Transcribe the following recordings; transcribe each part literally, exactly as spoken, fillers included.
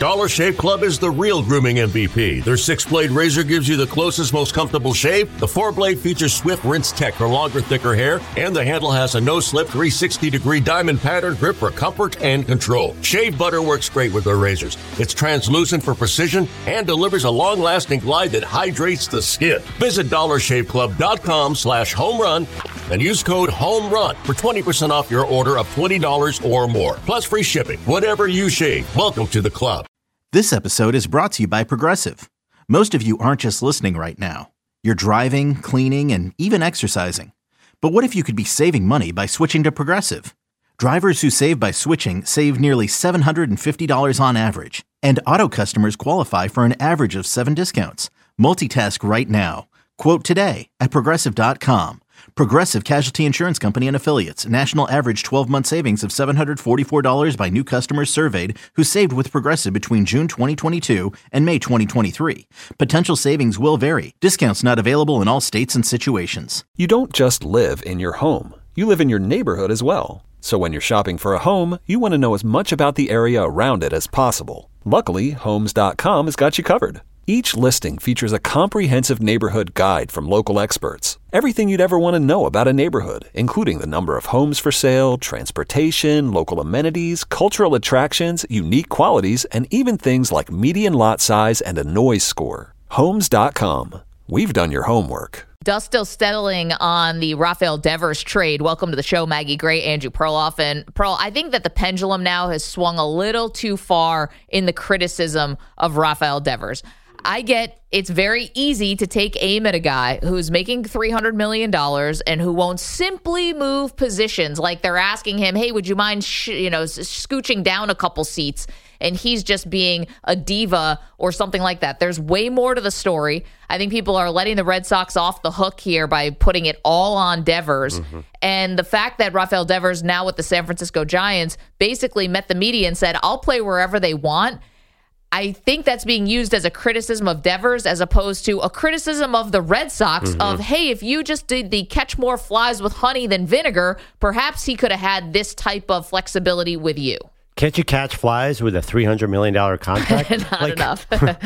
Dollar Shave Club is the real grooming M V P. Their six-blade razor gives you the closest, most comfortable shave. The four-blade features swift rinse tech for longer, thicker hair, and the handle has a no-slip three hundred sixty degree diamond pattern grip for comfort and control. Shave butter works great with their razors. It's translucent for precision and delivers a long-lasting glide that hydrates the skin. Visit dollar shave club dot com slash home run and use code HOMERUN for twenty percent off your order of twenty dollars or more, plus free shipping. Whatever you shave, welcome to the club. This episode is brought to you by Progressive. Most of you aren't just listening right now. You're driving, cleaning, and even exercising. But what if you could be saving money by switching to Progressive? Drivers who save by switching save nearly seven hundred fifty dollars on average. And auto customers qualify for an average of seven discounts. Multitask right now. Quote today at progressive dot com. Progressive Casualty Insurance Company and Affiliates. National average twelve-month savings of seven hundred forty-four dollars by new customers surveyed who saved with Progressive between June twenty twenty-two and May twenty twenty-three. Potential savings will vary. Discounts not available in all states and situations. You don't just live in your home. You live in your neighborhood as well. So when you're shopping for a home, you want to know as much about the area around it as possible. Luckily, Homes dot com has got you covered. Each listing features a comprehensive neighborhood guide from local experts. Everything you'd ever want to know about a neighborhood, including the number of homes for sale, transportation, local amenities, cultural attractions, unique qualities, and even things like median lot size and a noise score. Homes dot com. We've done your homework. Dust still settling on the Rafael Devers trade. Welcome to the show, Maggie Gray, Andrew Perloff. And Pearl, I think that the pendulum now has swung a little too far in the criticism of Rafael Devers. I get it's very easy to take aim at a guy who's making three hundred million dollars and who won't simply move positions. Like they're asking him, hey, would you mind sh- you know, scooching down a couple seats? And he's just being a diva or something like that. There's way more to the story. I think people are letting the Red Sox off the hook here by putting it all on Devers. Mm-hmm. And the fact that Rafael Devers, now with the San Francisco Giants, basically met the media and said, I'll play wherever they want. I think that's being used as a criticism of Devers as opposed to a criticism of the Red Sox mm-hmm. of, hey, if you just did the catch more flies with honey than vinegar, perhaps he could have had this type of flexibility with you. Can't you catch flies with a three hundred million dollars contract? Not like, enough.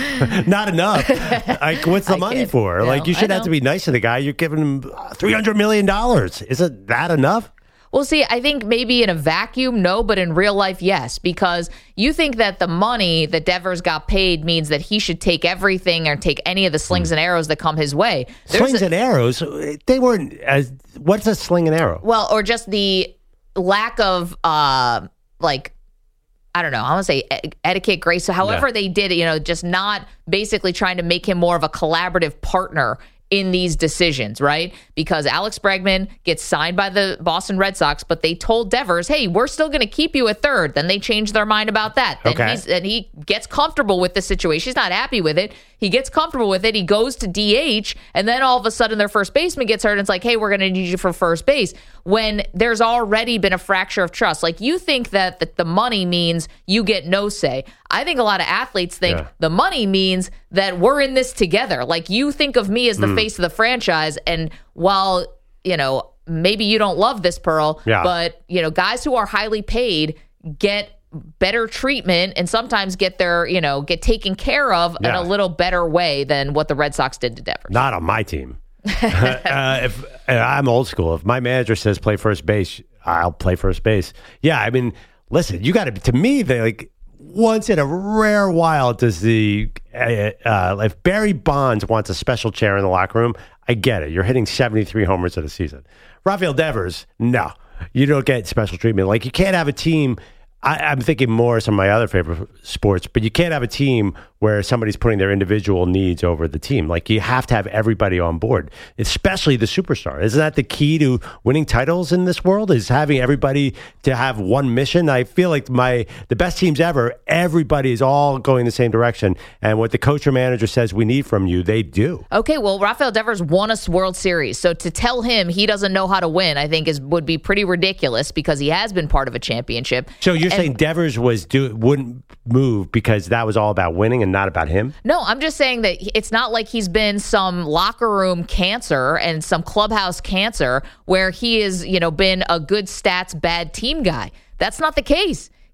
Not enough. Like, what's the I money kid. for? No, like, you should I have to know. be nice to the guy. You're giving him three hundred million dollars. Isn't that enough? Well, see, I think maybe in a vacuum, no, but in real life, yes, because you think that the money that Devers got paid means that he should take everything or take any of the slings and arrows that come his way. There's Slings a, and arrows, they weren't as, what's a sling and arrow? Well, or just the lack of, uh, like, I don't know, I want to say etiquette, grace, however yeah. they did it, you know, just not basically trying to make him more of a collaborative partner in these decisions, right? Because Alex Bregman gets signed by the Boston Red Sox, but they told Devers, hey, we're still going to keep you at third. Then they changed their mind about that. Then okay. he's, and he gets comfortable with the situation. He's not happy with it. He gets comfortable with it. He goes to D H, and then all of a sudden their first baseman gets hurt, and it's like, hey, we're going to need you for first base, when there's already been a fracture of trust. Like, you think that the, the money means you get no say. I think a lot of athletes think yeah. the money means that we're in this together. Like, you think of me as the mm. face of the franchise, and while, you know, maybe you don't love this, Pearl, yeah. but, you know, guys who are highly paid get better treatment and sometimes get their, you know, get taken care of yeah. in a little better way than what the Red Sox did to Devers. Not on my team. uh, if uh, I'm old school. If my manager says play first base, I'll play first base. Yeah, I mean, listen, you got to, to me, they like, once in a rare while does the, uh, uh, if Barry Bonds wants a special chair in the locker room, I get it. You're hitting seventy-three homers in a season. Rafael Devers, no, you don't get special treatment. Like, you can't have a team. I, I'm thinking more some of my other favorite sports, but you can't have a team where somebody's putting their individual needs over the team. Like, you have to have everybody on board, especially the superstar. Isn't that the key to winning titles in this world, is having everybody to have one mission? I feel like my the best teams ever, everybody is all going the same direction. And what the coach or manager says we need from you, they do. Okay, well, Rafael Devers won a World Series. So to tell him he doesn't know how to win, I think is would be pretty ridiculous, because he has been part of a championship. So you're and, saying Devers was do wouldn't move because that was all about winning and not about him? No, I'm just saying that it's not like he's been some locker room cancer and some clubhouse cancer where he has, you know, been a good stats, bad team guy. That's not the case.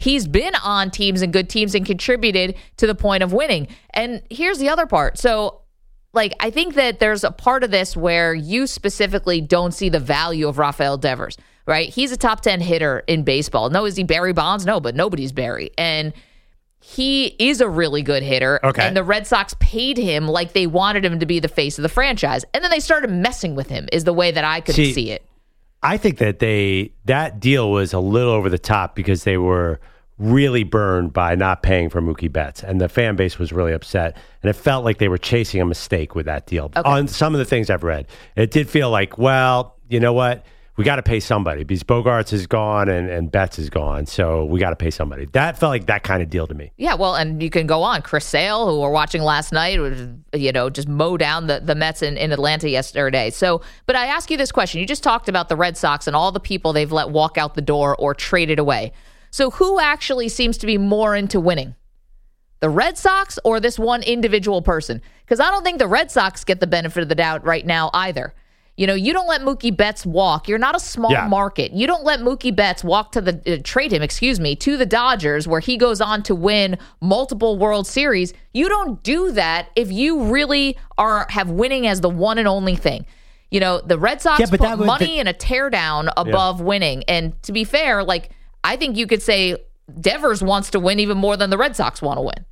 he's been on teams and good teams and contributed to the point of winning. And here's the other part. So, like, I think that there's a part of this where you specifically don't see the value of Rafael Devers, right? He's a top ten hitter in baseball. No, is he Barry Bonds? No, but nobody's Barry. And he is a really good hitter. Okay. And the Red Sox paid him like they wanted him to be the face of the franchise. And then they started messing with him is the way that I could see, see it. I think that they that deal was a little over the top because they were really burned by not paying for Mookie Betts, and the fan base was really upset, and it felt like they were chasing a mistake with that deal. Okay. On some of the things I've read, it did feel like, well, you know what? We got to pay somebody because Bogarts is gone and, and Betts is gone, so we got to pay somebody. That felt like that kind of deal to me. Yeah, well, and you can go on. Chris Sale, who we're watching last night, you know, just mow down the, the Mets in, in Atlanta yesterday. So, but I ask you this question. You just talked about the Red Sox and all the people they've let walk out the door or traded away. So who actually seems to be more into winning? The Red Sox or this one individual person? Because I don't think the Red Sox get the benefit of the doubt right now either. You know, you don't let Mookie Betts walk. You're not a small yeah. market. You don't let Mookie Betts walk to the, uh, trade him, excuse me, to the Dodgers where he goes on to win multiple World Series. You don't do that if you really are have winning as the one and only thing. You know, the Red Sox yeah, put would, money the, and a teardown above yeah. winning. And to be fair, like, I think you could say Devers wants to win even more than the Red Sox want to win.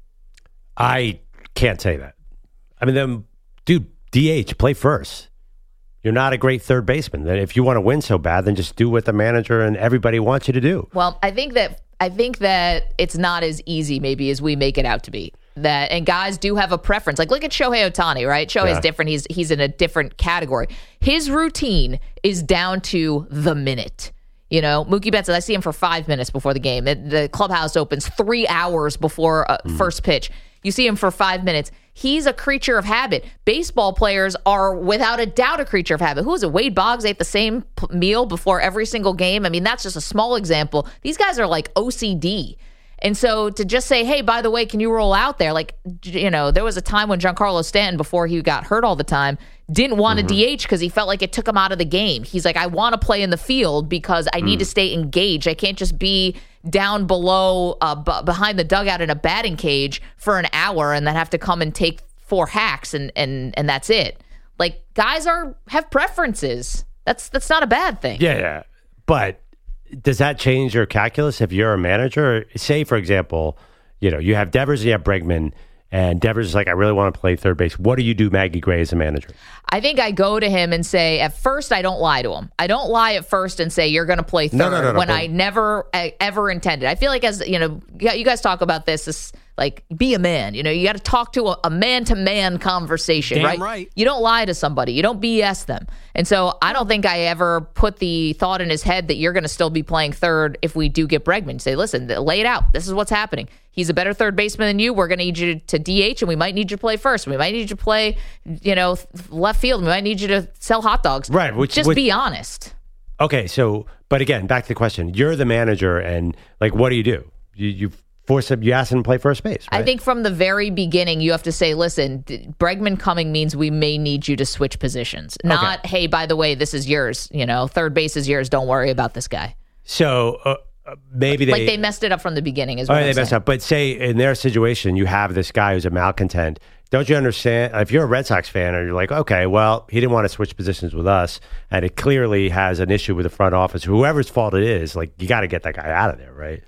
I can't say that. I mean, them, dude, D H, play first. You're not a great third baseman. If you want to win so bad, then just do what the manager and everybody wants you to do. Well, I think that I think that it's not as easy maybe as we make it out to be. That and guys do have a preference. Like look at Shohei Ohtani, right? Shohei's yeah. different. He's he's in a different category. His routine is down to the minute. You know, Mookie Betts, I see him for five minutes before the game. The clubhouse opens three hours before uh, mm. first pitch. You see him for five minutes. He's a creature of habit. Baseball players are without a doubt a creature of habit. Who is it? Wade Boggs ate the same p- meal before every single game. I mean, that's just a small example. These guys are like O C D. And so to just say, hey, by the way, can you roll out there? Like, you know, there was a time when Giancarlo Stanton, before he got hurt all the time, didn't want to mm-hmm. D H because he felt like it took him out of the game. He's like, I want to play in the field because I mm. need to stay engaged. I can't just be down below, uh, b- behind the dugout in a batting cage for an hour and then have to come and take four hacks and, and, and that's it. Like, guys are have preferences. That's that's not a bad thing. Yeah, yeah. But does that change your calculus if you're a manager? Say, for example, you know, you have Devers and you have Bregman, and Devers is like, I really want to play third base. What do you do, Maggie Gray, as a manager? I think I go to him and say, at first, I don't lie to him. I don't lie at first and say, you're going to play third no, no, no, no, when but, I never, I, ever intended. I feel like as, you know, you guys talk about this, this like, be a man. You know, you got to talk to a, a man-to-man conversation, Damn right? right? You don't lie to somebody. You don't B S them. And so I don't think I ever put the thought in his head that you're going to still be playing third if we do get Bregman. Say, listen, lay it out. This is what's happening. He's a better third baseman than you. We're going to need you to D H, and we might need you to play first. We might need you to play, you know, left field. We might need you to sell hot dogs. Right. Which, Just which, be honest. Okay. So, but again, back to the question. You're the manager, and like, what do you do? You, you force him, you ask him to play first base, right? I think from the very beginning, you have to say, listen, Bregman coming means we may need you to switch positions. Not, okay. hey, by the way, this is yours. You know, third base is yours. Don't worry about this guy. So, uh, maybe they like they messed it up from the beginning. Is what oh, I'm they saying. messed up. But say in their situation, you have this guy who's a malcontent. Don't you understand? If you're a Red Sox fan, and you're like, okay, well, he didn't want to switch positions with us, and it clearly has an issue with the front office. Whoever's fault it is, like you got to get that guy out of there, right?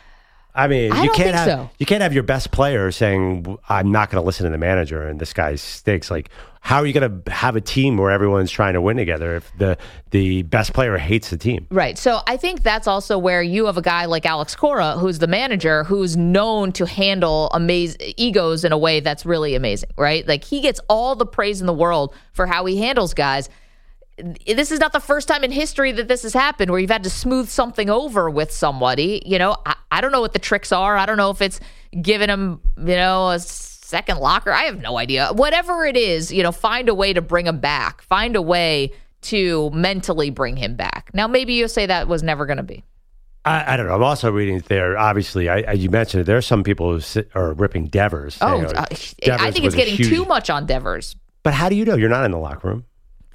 I mean, I you don't can't think have so. you can't have your best player saying, "I'm not going to listen to the manager," and this guy stinks. Like, how are you going to have a team where everyone's trying to win together if the the best player hates the team? Right. So I think that's also where you have a guy like Alex Cora, who's the manager, who's known to handle amaz- egos in a way that's really amazing, right? Like he gets all the praise in the world for how he handles guys. This is not the first time in history that this has happened where you've had to smooth something over with somebody. You know, I, I don't know what the tricks are. I don't know if it's giving them, you know, a second locker. I have no idea. Whatever it is, you know, find a way to bring him back. Find a way to mentally bring him back. Now, maybe you'll say that was never going to be. I, I don't know. I'm also reading there. Obviously, I, I, you mentioned it. There are some people who sit, are ripping Devers. Oh, you know, uh, Devers I think it's getting huge, too much on Devers. But how do you know? You're not in the locker room.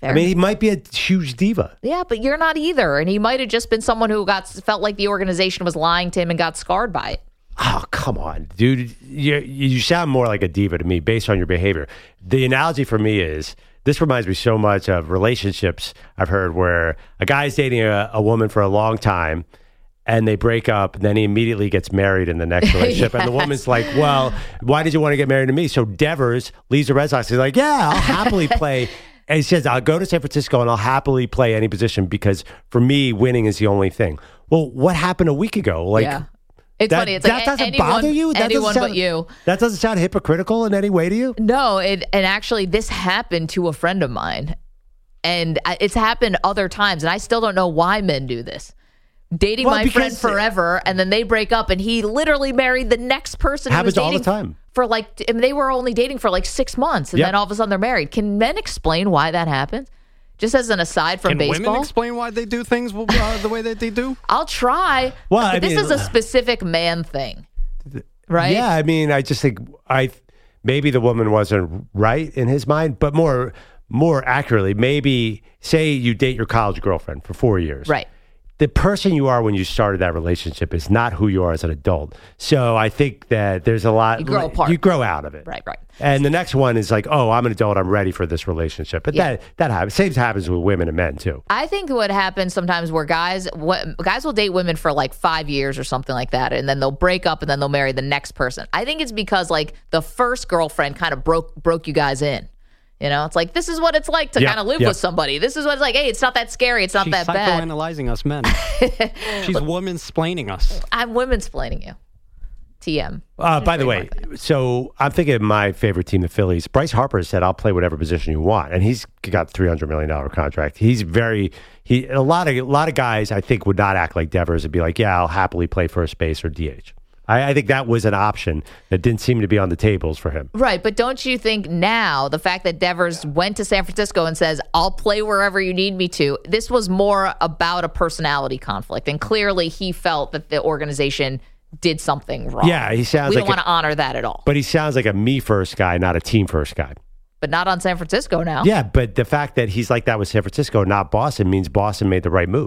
I mean, he might be a huge diva. Yeah, but you're not either. And he might have just been someone who got felt like the organization was lying to him and got scarred by it. Oh, come on, dude. You, you sound more like a diva to me based on your behavior. The analogy for me is, this reminds me so much of relationships I've heard where a guy's dating a, a woman for a long time and they break up, and then he immediately gets married in the next relationship. Yes. And the woman's like, well, why did you want to get married to me? So Devers leaves the Red Sox. He's like, yeah, I'll happily play. And he says, I'll go to San Francisco and I'll happily play any position because for me, winning is the only thing. Well, what happened a week ago? Like, yeah. It's that, funny. It's that like doesn't anyone, bother you? That anyone sound, but you. That doesn't sound hypocritical in any way to you? No, it, and actually this happened to a friend of mine. And it's happened other times. And I still don't know why men do this. Dating well, my friend forever, and then they break up, and he literally married the next person. Happens he was all the dating time. For like, I mean, they were only dating for like six months, and yep. then all of a sudden they're married. Can men explain why that happens? Just as an aside from Can baseball. Can women explain why they do things uh, the way that they do? I'll try. Well, but I this mean, is a specific man thing, right? Yeah, I mean, I just think I maybe the woman wasn't right in his mind, but more more accurately, maybe say you date your college girlfriend for four years, right? The person you are when you started that relationship is not who you are as an adult. So I think that there's a lot. You grow apart. You grow out of it. Right, right. And the next one is like, oh, I'm an adult. I'm ready for this relationship. But yeah. that that happens. Same happens with women and men too. I think what happens sometimes where guys what, guys will date women for like five years or something like that, and then they'll break up and then they'll marry the next person. I think it's because like the first girlfriend kind of broke broke you guys in. You know, it's like, this is what it's like to yep, kind of live yep. with somebody. This is what it's like, hey, it's not that scary. It's not She's that bad. She's psychoanalyzing us men. She's woman-splaining us. I'm women-splaining you. T M. Uh, by the way, so I'm thinking of my favorite team, the Phillies. Bryce Harper said, I'll play whatever position you want. And he's got a three hundred million dollars contract. He's very, he a lot of a lot of guys, I think, would not act like Devers and be like, yeah, I'll happily play first base or D H. I, I think that was an option that didn't seem to be on the tables for him. Right, but don't you think now the fact that Devers went to San Francisco and says, I'll play wherever you need me to, this was more about a personality conflict. And clearly he felt that the organization did something wrong. Yeah, he sounds we like don't want to honor that at all. But he sounds like a me first guy, not a team first guy. But not on San Francisco now. Yeah, but the fact that he's like that with San Francisco, not Boston, means Boston made the right move.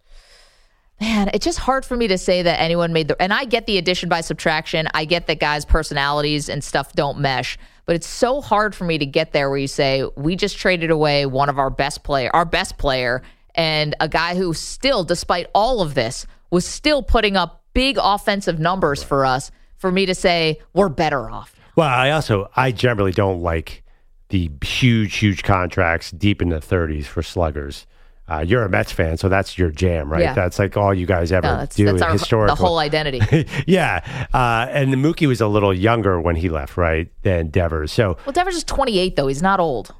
Man, it's just hard for me to say that anyone made the... And I get the addition by subtraction. I get that guys' personalities and stuff don't mesh. But it's so hard for me to get there where you say, we just traded away one of our best player, our best player, and a guy who still, despite all of this, was still putting up big offensive numbers for us, for me to say, we're better off. Well, I also, I generally don't like the huge, huge contracts deep in the thirties for sluggers. Uh, you're a Mets fan, so that's your jam, right? Yeah. That's like all you guys ever no, that's, do that's our, historically. the whole identity. yeah. Uh, and Mookie was a little younger when he left, right, than Devers. So, well, Devers is twenty-eight, though. He's not old.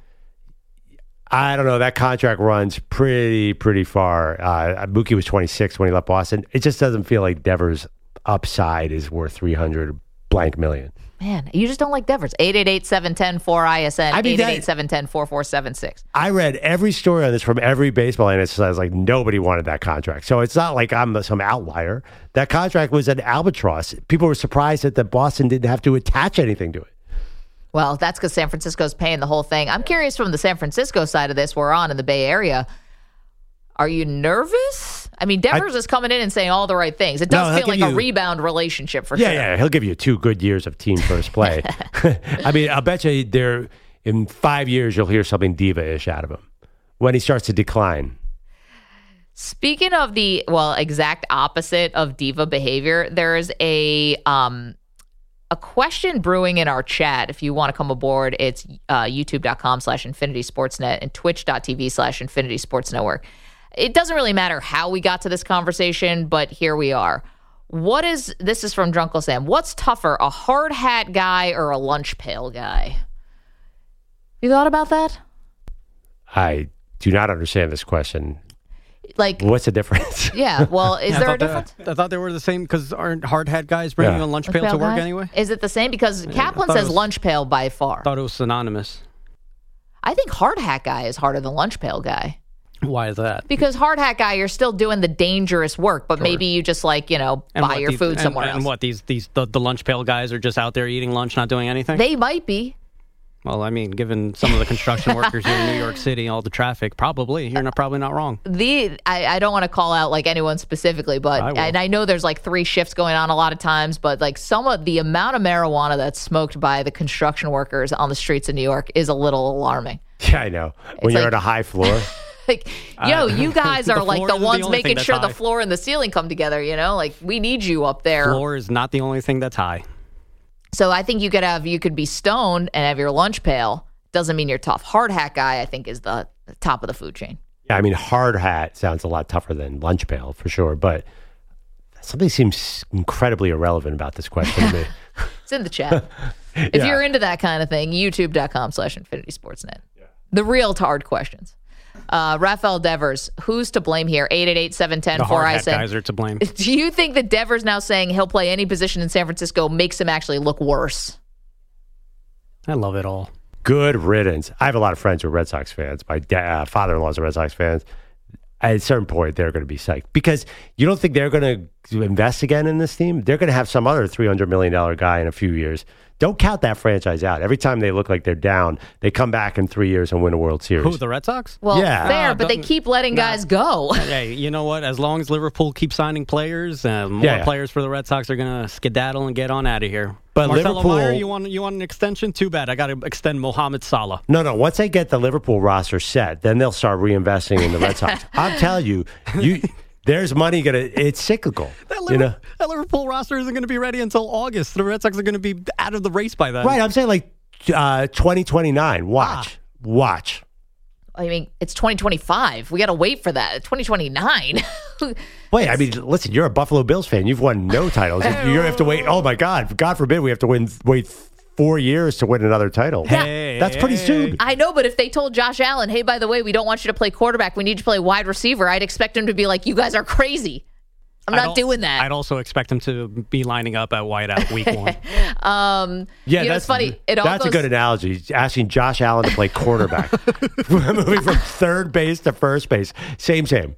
I don't know. That contract runs pretty, pretty far. Uh, Mookie was twenty-six when he left Boston. It just doesn't feel like Devers' upside is worth three hundred blank million. Man, you just don't like Devers. eight eight eight, seven one zero, four I S N, I mean, eight eight eight, seven one zero, four four seven six. I read every story on this from every baseball analyst. I was like, nobody wanted that contract. So it's not like I'm some outlier. That contract was an albatross. People were surprised that the Boston didn't have to attach anything to it. Well, that's because San Francisco's paying the whole thing. I'm curious from the San Francisco side of this, we're on in the Bay Area. Are you nervous? I mean, Devers I, is coming in and saying all the right things. It does no, feel like you, a rebound relationship for yeah, sure. Yeah, he'll give you two good years of team first play. I mean, I'll bet you there in five years you'll hear something diva-ish out of him when he starts to decline. Speaking of the, well, exact opposite of diva behavior, there's a um, a question brewing in our chat. If you want to come aboard, it's uh, youtube.com slash Infinity Sportsnet and twitch.tv slash Infinity Sports Network. It doesn't really matter how we got to this conversation, but here we are. What is, this is from Drunkle Sam, what's tougher, a hard hat guy or a lunch pail guy? You thought about that? I do not understand this question. Like, what's the difference? Yeah, well, is yeah, there a that, difference? I thought they were the same because aren't hard hat guys bringing yeah. a lunch lunch pail, pail to work guy? anyway? Is it the same? Because Yeah, Kaplan I thought it says was- lunch pail by far. I thought it was synonymous. I think hard hat guy is harder than lunch pail guy. Why is that? Because hard hat guy, you're still doing the dangerous work, but Sure. maybe you just like, you know, And buy what, your these- food and- somewhere and, else. what, these, these the, the lunch pail guys are just out there eating lunch, not doing anything? They might be. Well, I mean, given some of the construction workers here in New York City, all the traffic, probably. You're not, probably not wrong. The I, I don't want to call out like anyone specifically, but I will. and I know there's like three shifts going on a lot of times, but like some of the amount of marijuana that's smoked by the construction workers on the streets of New York is a little alarming. Yeah, I know. When It's you're like- at a high floor. Like, yo, you guys the are like floor the isn't the ones only making thing that's sure the high. floor and the ceiling come together, you know? Like, we need you up there. Floor is not the only thing that's high. So I think you could have, you could be stoned and have your lunch pail. Doesn't mean you're tough. Hard hat guy, I think, is the, the top of the food chain. Yeah, I mean, hard hat sounds a lot tougher than lunch pail for sure, but something seems incredibly irrelevant about this question to me. It's in the chat. If Yeah. you're into that kind of thing, youtube.com slash Infinity Sportsnet. The real hard questions. Uh, Rafael Devers, who's to blame here? eight eight eight, seven one zero, The four hard I hat S N. guys are to blame. Do you think that Devers now saying he'll play any position in San Francisco makes him actually look worse? I love it all. Good riddance. I have a lot of friends who are Red Sox fans. My da- uh, father-in-law's a Red Sox fan. At a certain point, they're going to be psyched because you don't think they're going to invest again in this team. They're going to have some other three hundred million dollars guy in a few years. Don't count that franchise out. Every time they look like they're down, they come back in three years and win a World Series. Who, the Red Sox? Well, Yeah. fair, Nah, but they don't- keep letting nah. guys go. Hey, you know what? As long as Liverpool keeps signing players, uh, more Yeah, yeah. players for the Red Sox are going to skedaddle and get on out of here. But Marcelo Liverpool- Meyer, you want you want an extension? Too bad. I got to extend Mohamed Salah. No, no. Once they get the Liverpool roster set, then they'll start reinvesting in the Red Sox. I'm telling you, you there's money gonna. It's cyclical. That, You Liverpool, know, that Liverpool roster isn't going to be ready until August. The Red Sox are going to be out of the race by then. right? I'm saying like uh, twenty twenty-nine. Watch, watch. I mean, it's twenty twenty-five. We got to wait for that. twenty twenty-nine. Wait, I mean, listen. You're a Buffalo Bills fan. You've won no titles. You have to wait. Oh my God! God forbid we have to win. Wait four years to win another title. Hey, That's pretty hey, soon. I know, but if they told Josh Allen, hey, by the way, we don't want you to play quarterback. We need you to play wide receiver. I'd expect him to be like, you guys are crazy. I'm I'd not al- doing that. I'd also expect him to be lining up at wideout week one. um, Yeah, you know, that's it's funny. It all that's goes, a good analogy. Asking Josh Allen to play quarterback, moving from third base to first base, same, same.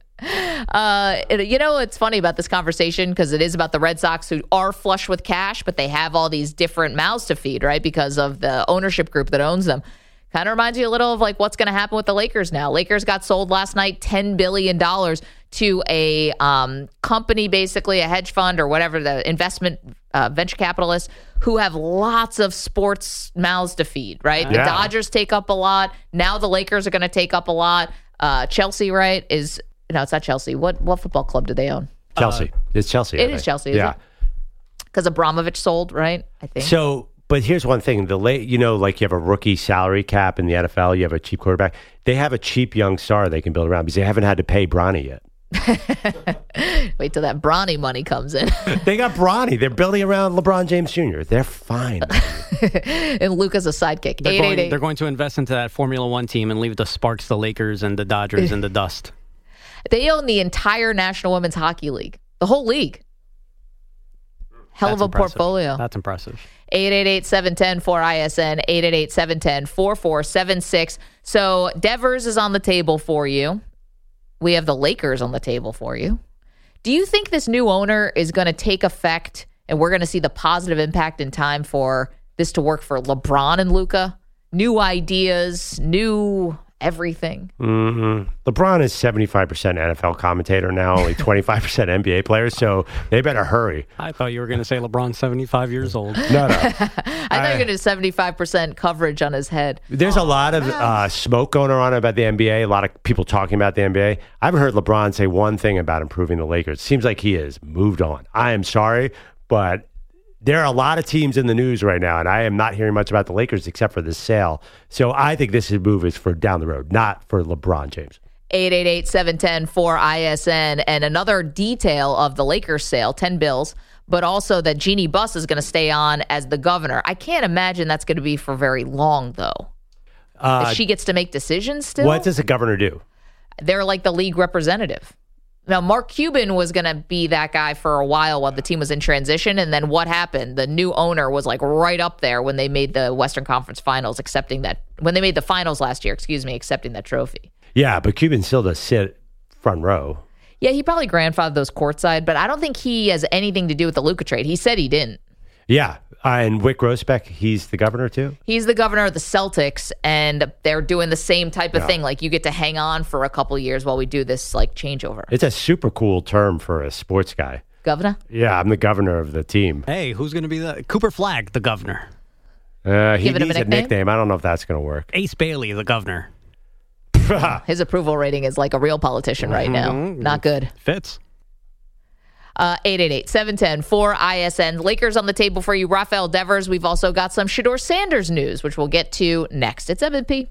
Uh, it- you know, it's funny about this conversation because it is about the Red Sox who are flush with cash, but they have all these different mouths to feed, right? Because of the ownership group that owns them. Kind of reminds you a little of like what's going to happen with the Lakers now. Lakers got sold last night, ten billion dollars to a um, company, basically a hedge fund or whatever, the investment uh, venture capitalists who have lots of sports mouths to feed, right? The Yeah. Dodgers take up a lot. Now the Lakers are going to take up a lot. Uh, Chelsea, right, is no, it's not Chelsea. What what football club do they own? Chelsea. it's Chelsea. I It is think. Chelsea, is yeah. it? Because Abramovich sold, right? I think. So, but here's one thing: the late, you know, like you have a rookie salary cap in the N F L, you have a cheap quarterback. They have a cheap young star they can build around because they haven't had to pay Bronny yet. Wait till that Bronny money comes in. They got Bronny. They're building around LeBron James Junior They're fine. And Luca's a sidekick. They're eight going, eight eight. they're going to invest into that Formula One team and leave the Sparks, the Lakers, and the Dodgers in the dust. They own the entire National Women's Hockey League, the whole league. Hell That's of a impressive. portfolio. That's impressive. eight eight eight, seven one zero, four I S N, eight eight eight, seven one zero, four four seven six. So Devers is on the table for you. We have the Lakers on the table for you. Do you think this new owner is going to take effect and we're going to see the positive impact in time for this to work for LeBron and Luka? New ideas, new everything. Mm-hmm. LeBron is seventy-five percent N F L commentator now, only twenty-five percent N B A player, so they better hurry. I thought you were going to say LeBron's seventy-five years old. No, no. I thought you were going to do seventy-five percent coverage on his head. There's a lot of uh, smoke going on about the N B A, a lot of people talking about the N B A. I haven't heard LeBron say one thing about improving the Lakers. Seems like he has moved on. I am sorry, but there are a lot of teams in the news right now, and I am not hearing much about the Lakers except for this sale. So I think this move is for down the road, not for LeBron James. eight eight eight, seven one zero, four I S N. And another detail of the Lakers sale, ten bills, but also that Jeannie Buss is going to stay on as the governor. I can't imagine that's going to be for very long, though. Uh, If she gets to make decisions still. what does the governor do? They're like the league representative. Now, Mark Cuban was going to be that guy for a while while the team was in transition. And then what happened? The new owner was like right up there when they made the Western Conference Finals, accepting that, when they made the finals last year, excuse me, accepting that trophy. Yeah, but Cuban still does sit front row. Yeah, he probably grandfathered those courtside, but I don't think he has anything to do with the Luka trade. He said he didn't. Yeah. Uh, and Wick Grosbeck, he's the governor too? He's the governor of the Celtics, and they're doing the same type of Yeah. thing. Like, you get to hang on for a couple years while we do this, like, changeover. It's a super cool term for a sports guy. Governor? Yeah, I'm the governor of the team. Hey, who's going to be the Cooper Flagg, the governor? Uh, he Give him a needs a nickname? nickname. I don't know if that's going to work. Ace Bailey, the governor. His approval rating is like a real politician right now. Not good. Fits. Uh, eight eight eight, seven one zero, four I S N. Lakers on the table for you. Rafael Devers. We've also got some Shedeur Sanders news, which we'll get to next. It's M and P.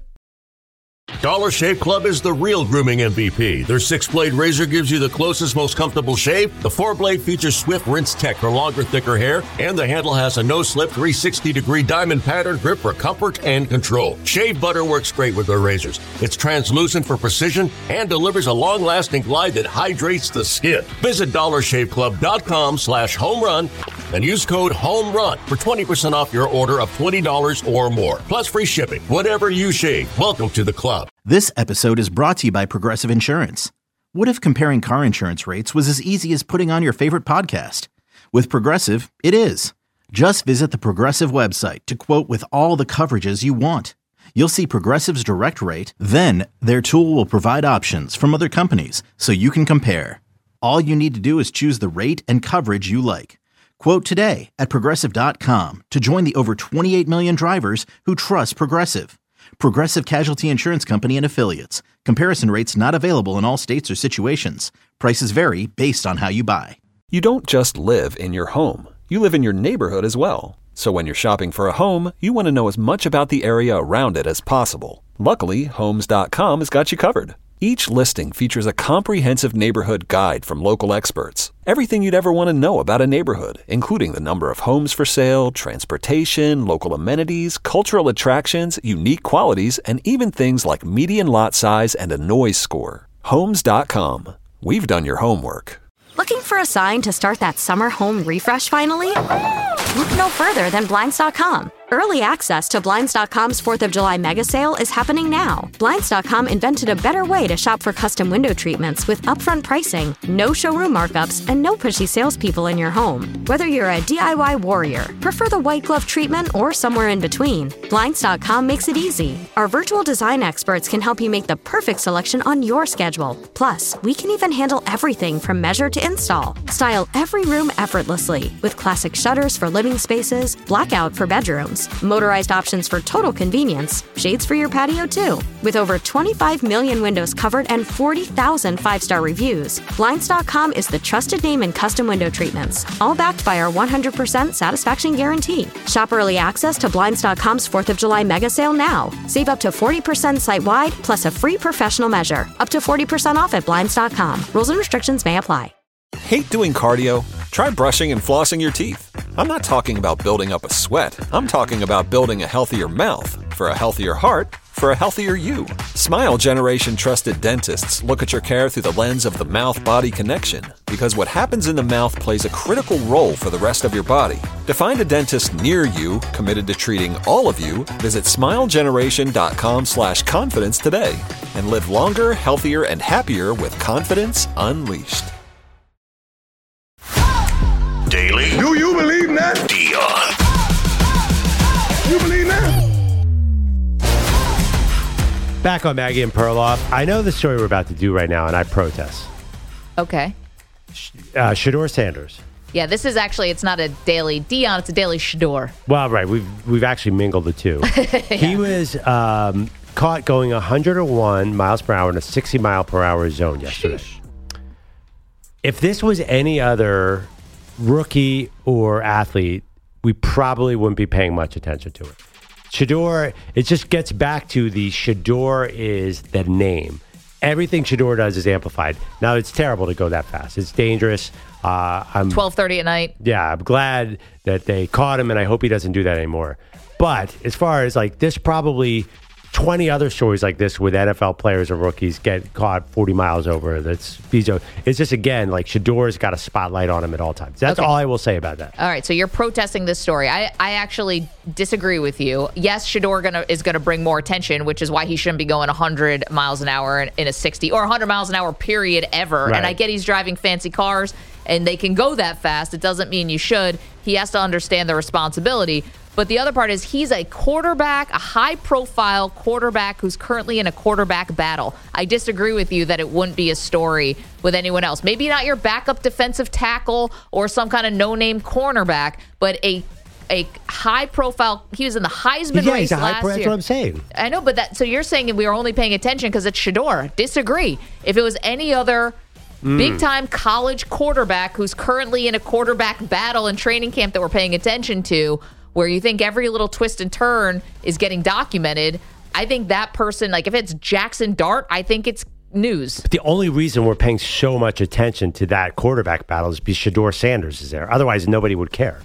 Dollar Shave Club is the real grooming M V P. Their six-blade razor gives you the closest, most comfortable shave. The four-blade features Swift Rinse Tech for longer, thicker hair, and the handle has a no-slip three sixty degree diamond pattern grip for comfort and control. Shave butter works great with their razors. It's translucent for precision and delivers a long-lasting glide that hydrates the skin. Visit dollar shave club dot com slash home run and use code HOMERUN for twenty percent off your order of twenty dollars or more, plus free shipping. Whatever you shave, welcome to the club. This episode is brought to you by Progressive Insurance. What if comparing car insurance rates was as easy as putting on your favorite podcast? With Progressive, it is. Just visit the Progressive website to quote with all the coverages you want. You'll see Progressive's direct rate, then their tool will provide options from other companies so you can compare. All you need to do is choose the rate and coverage you like. Quote today at progressive dot com to join the over twenty-eight million drivers who trust Progressive. Progressive Casualty Insurance Company and Affiliates. Comparison rates not available in all states or situations. Prices vary based on how you buy. You don't just live in your home. You live in your neighborhood as well. So when you're shopping for a home, you want to know as much about the area around it as possible. Luckily, homes dot com has got you covered. Each listing features a comprehensive neighborhood guide from local experts. Everything you'd ever want to know about a neighborhood, including the number of homes for sale, transportation, local amenities, cultural attractions, unique qualities, and even things like median lot size and a noise score. homes dot com. We've done your homework. Looking for a sign to start that summer home refresh finally? Look no further than Blinds dot com. Early access to Blinds dot com's fourth of July mega sale is happening now. Blinds dot com invented a better way to shop for custom window treatments with upfront pricing, no showroom markups, and no pushy salespeople in your home. Whether you're a D I Y warrior, prefer the white glove treatment, or somewhere in between, Blinds dot com makes it easy. Our virtual design experts can help you make the perfect selection on your schedule. Plus, we can even handle everything from measure to install. Style every room effortlessly with classic shutters for living spaces, blackout for bedrooms, motorized options for total convenience, shades for your patio too. With over twenty-five million windows covered and forty thousand five-star reviews, Blinds dot com is the trusted name in custom window treatments, all backed by our one hundred percent satisfaction guarantee. Shop early access to Blinds dot com's fourth of July mega sale now. Save up to forty percent site-wide, plus a free professional measure. Up to forty percent off at Blinds dot com. Rules and restrictions may apply. Hate doing cardio? Try brushing and flossing your teeth. I'm not talking about building up a sweat. I'm talking about building a healthier mouth. For a healthier heart, for a healthier you. Smile Generation trusted dentists look at your care through the lens of the mouth-body connection, because what happens in the mouth plays a critical role for the rest of your body. To find a dentist near you committed to treating all of you, visit smile generation dot com slash confidence today and live longer, healthier, and happier with confidence unleashed. Daily. Do you believe that? Dion. You believe that? Back on Maggie and Perloff. I know the story we're about to do right now, and I protest. Okay. Uh, Shedeur Sanders. Yeah, this is actually, it's not a daily Dion, it's a daily Shedeur. Well, right. We've we've actually mingled the two. yeah. He was um, caught going one hundred one miles per hour in a sixty mile per hour zone yesterday. Sheesh. If this was any other rookie or athlete, we probably wouldn't be paying much attention to it. Shedeur, it just gets back to the Shedeur is the name. Everything Shedeur does is amplified. Now, it's terrible to go that fast. It's dangerous. Uh, I'm twelve thirty at night. Yeah, I'm glad that they caught him, and I hope he doesn't do that anymore. But as far as like this, probably twenty other stories like this with N F L players or rookies get caught forty miles over. That's it's just again like Shador's got a spotlight on him at all times. That's Okay. all I will say about that. All right, so you're protesting this story. I, I actually disagree with you. Yes, Shador gonna is going to bring more attention, which is why he shouldn't be going one hundred miles an hour in, in a sixty or one hundred miles an hour period ever. Right. And I get he's driving fancy cars and they can go that fast. It doesn't mean you should. He has to understand the responsibility. But the other part is he's a quarterback, a high-profile quarterback who's currently in a quarterback battle. I disagree with you that it wouldn't be a story with anyone else. Maybe not your backup defensive tackle or some kind of no-name cornerback, but a a high-profile. He was in the Heisman Yeah, race he's a high last pro- that's year. what I'm saying. I know, but that. So you're saying we are only paying attention because it's Shador. Disagree. If it was any other big-time college quarterback who's currently in a quarterback battle in training camp that we're paying attention to, where you think every little twist and turn is getting documented, I think that person, like if it's Jackson Dart, I think it's news. But the only reason we're paying so much attention to that quarterback battle is because Shador Sanders is there. Otherwise, nobody would care.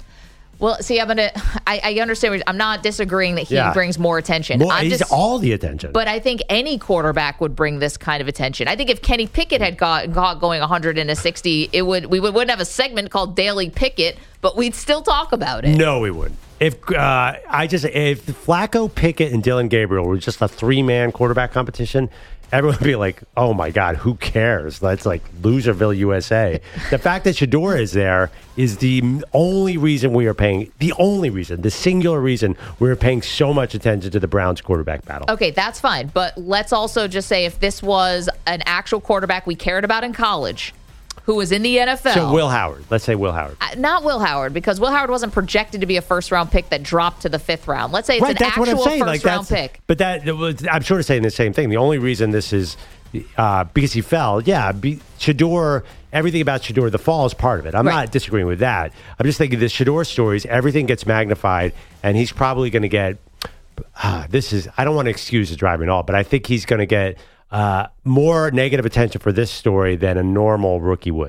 Well, see, I'm gonna. I, I understand. What, I'm not disagreeing that he Yeah. brings more attention. More, I'm he's just, all the attention. But I think any quarterback would bring this kind of attention. I think if Kenny Pickett had got, got going one hundred and a sixty, it would we would, wouldn't have a segment called Daily Pickett, but we'd still talk about it. No, we wouldn't. If uh, I just if Flacco, Pickett, and Dylan Gabriel were just a three man quarterback competition, everyone would be like, "Oh my God, who cares?" That's like Loserville, U S A. The fact that Shador is there is the only reason we are paying. The only reason, the singular reason we are paying so much attention to the Browns quarterback battle. Okay, that's fine. But let's also just say if this was an actual quarterback we cared about in college, who was in the N F L. So Will Howard. Let's say Will Howard. Uh, Not Will Howard, because Will Howard wasn't projected to be a first-round pick that dropped to the fifth round. Let's say it's Right, an that's actual what I'm saying. Like, first-round that's- pick. But that it was, I'm sort of saying the same thing. The only reason this is uh, because he fell. Yeah, be, Shador. Everything about Shador, the fall is part of it. I'm Right. not disagreeing with that. I'm just thinking the Shador stories. Everything gets magnified, and he's probably going to get. Uh, this is. I don't want to excuse his driving at all, but I think he's going to get uh, more negative attention for this story than a normal rookie would.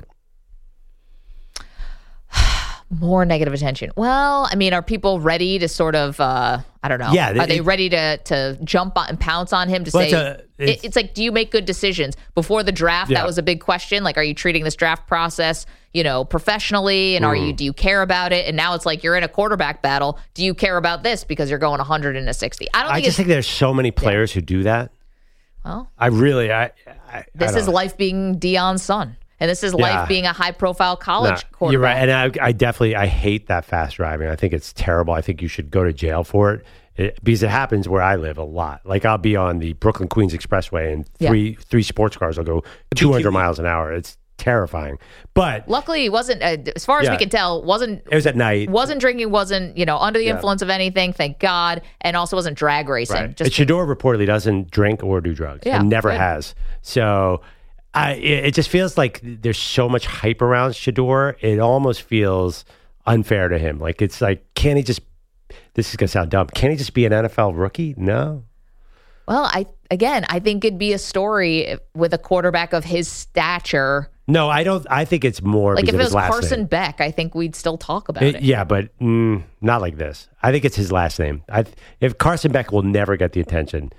More negative attention. Well, I mean, are people ready to sort of, uh, I don't know. Yeah, Are they it- ready to to jump on and pounce on him to Well, say, it's a- it- it's- it's like, do you make good decisions? Before the draft, Yeah. that was a big question. Like, are you treating this draft process, you know, professionally? And are you, do you care about it? And now it's like you're in a quarterback battle. Do you care about this because you're going one hundred and a sixty? I don't I think just it's, think there's so many players who do that. well, I really. I. I this I don't is know. life being Deion's son. And this is Yeah. life being a high profile college No, quarterback. you're right, and I, I definitely I hate that fast driving. I think it's terrible. I think you should go to jail for it, it because it happens where I live a lot. Like I'll be on the Brooklyn Queens Expressway, and Yeah. three three sports cars will go two hundred miles an hour. It's terrifying. But Luckily, he wasn't, uh, as far as Yeah. we can tell, wasn't it was at night. wasn't drinking, wasn't, you know, under the Yeah. influence of anything, thank God, and also wasn't drag racing. Right. Just and Shador reportedly doesn't drink or do drugs, Yeah, and never good. has. So. I, it it just feels like there's so much hype around Shador. It almost feels unfair to him. Like it's like, can't he just? This is gonna sound dumb. Can't he just be an N F L rookie? No. well, I again, I think it'd be a story with a quarterback of his stature. No, I don't. I think it's more Like because if it of was his last Carson name. Beck, I think we'd still talk about It- it. yeah, but mm, not like this. I think it's his last name. I, if Carson Beck will never get the attention,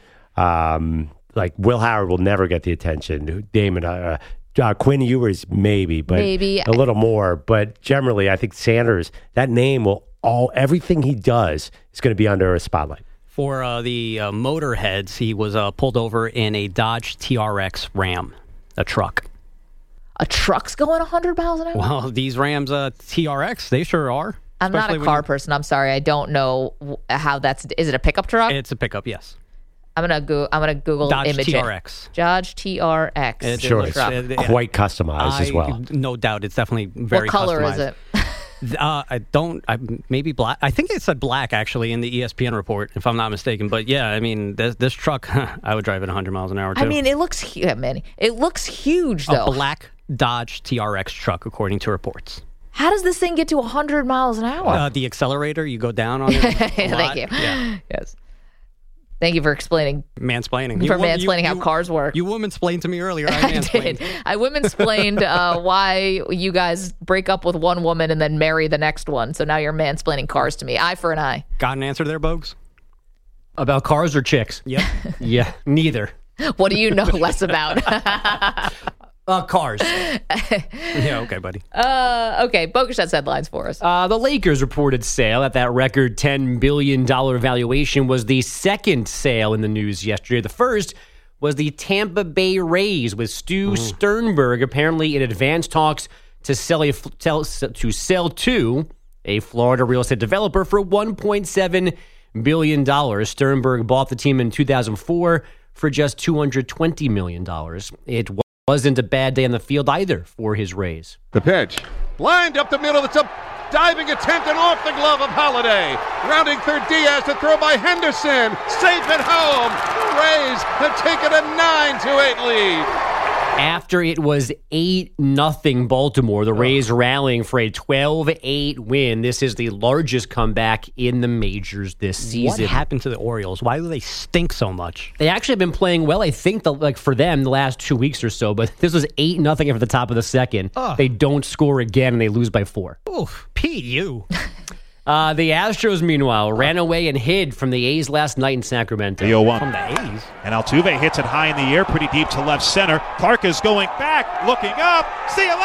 um, like Will Howard will never get the attention. Damon, uh, uh, Quinn Ewers maybe, but Maybe. a little more. But generally, I think Sanders, that name will all everything he does is going to be under a spotlight. For uh, the uh, Motorheads, he was uh, pulled over in a Dodge T R X Ram, a truck. A truck's going one hundred miles an hour? Well, these Rams uh, T R X, they sure are. I'm not Especially a when car you- person. I'm sorry. I don't know wh- how that's. Is it a pickup truck? It's a pickup, yes. I'm gonna go. I'm gonna Google Dodge image T it. R X. Dodge T R X. It's- Sure, looks- it's uh, yeah. quite customized as I- well. No doubt, it's definitely very What color customized. is it? Uh, I don't. I maybe black. I think it said black actually in the E S P N report, if I'm not mistaken. But yeah, I mean, this, this truck, I would drive at one hundred miles an hour too. I mean, it looks huge. Manny, it looks huge though. a black Dodge T R X truck, according to reports. How does this thing get to one hundred miles an hour? Uh, the accelerator, you go down on it. a Thank lot. you. Yeah. Yes. Thank you for explaining. Mansplaining. For wo- mansplaining how cars work. You woman-splained to me earlier. I I mansplained. did. I women-splained uh, why you guys break up with one woman and then marry the next one. So now you're mansplaining cars to me. Eye for an eye. Got an answer there, Bogues? About cars or chicks? Yep. Yeah, neither. What do you know less about? Uh, cars. Yeah, okay, buddy. uh, okay, Bogusch's headlines for us. Uh, the Lakers' reported sale at that record ten billion dollars valuation was the second sale in the news yesterday. The first was the Tampa Bay Rays with Stu mm. Sternberg apparently in advanced talks to sell a, sell, to sell to a Florida real estate developer for one point seven billion dollars. Sternberg bought the team in two thousand four for just two hundred twenty million dollars. It wasn't a bad day on the field either for his Rays. The pitch. Lined up the middle. It's a diving attempt and off the glove of Holiday. Rounding third, Diaz to throw by Henderson. Safe at home. The Rays have taken a nine to eight lead. After it was eight nothing Baltimore, the Rays rallying for a twelve eight win. This is the largest comeback in the majors this season. What happened to the Orioles? Why do they stink so much? They actually have been playing well, I think, the, like for them, the last two weeks or so. But this was eight nothing after the top of the second. Ugh. They don't score again, and they lose by four. Oof, Pete, you. Uh, the Astros, meanwhile, ran away and hid from the A's last night in Sacramento. The oh one. From the A's. And Altuve hits it high in the air, pretty deep to left center. Clark is going back, looking up. See you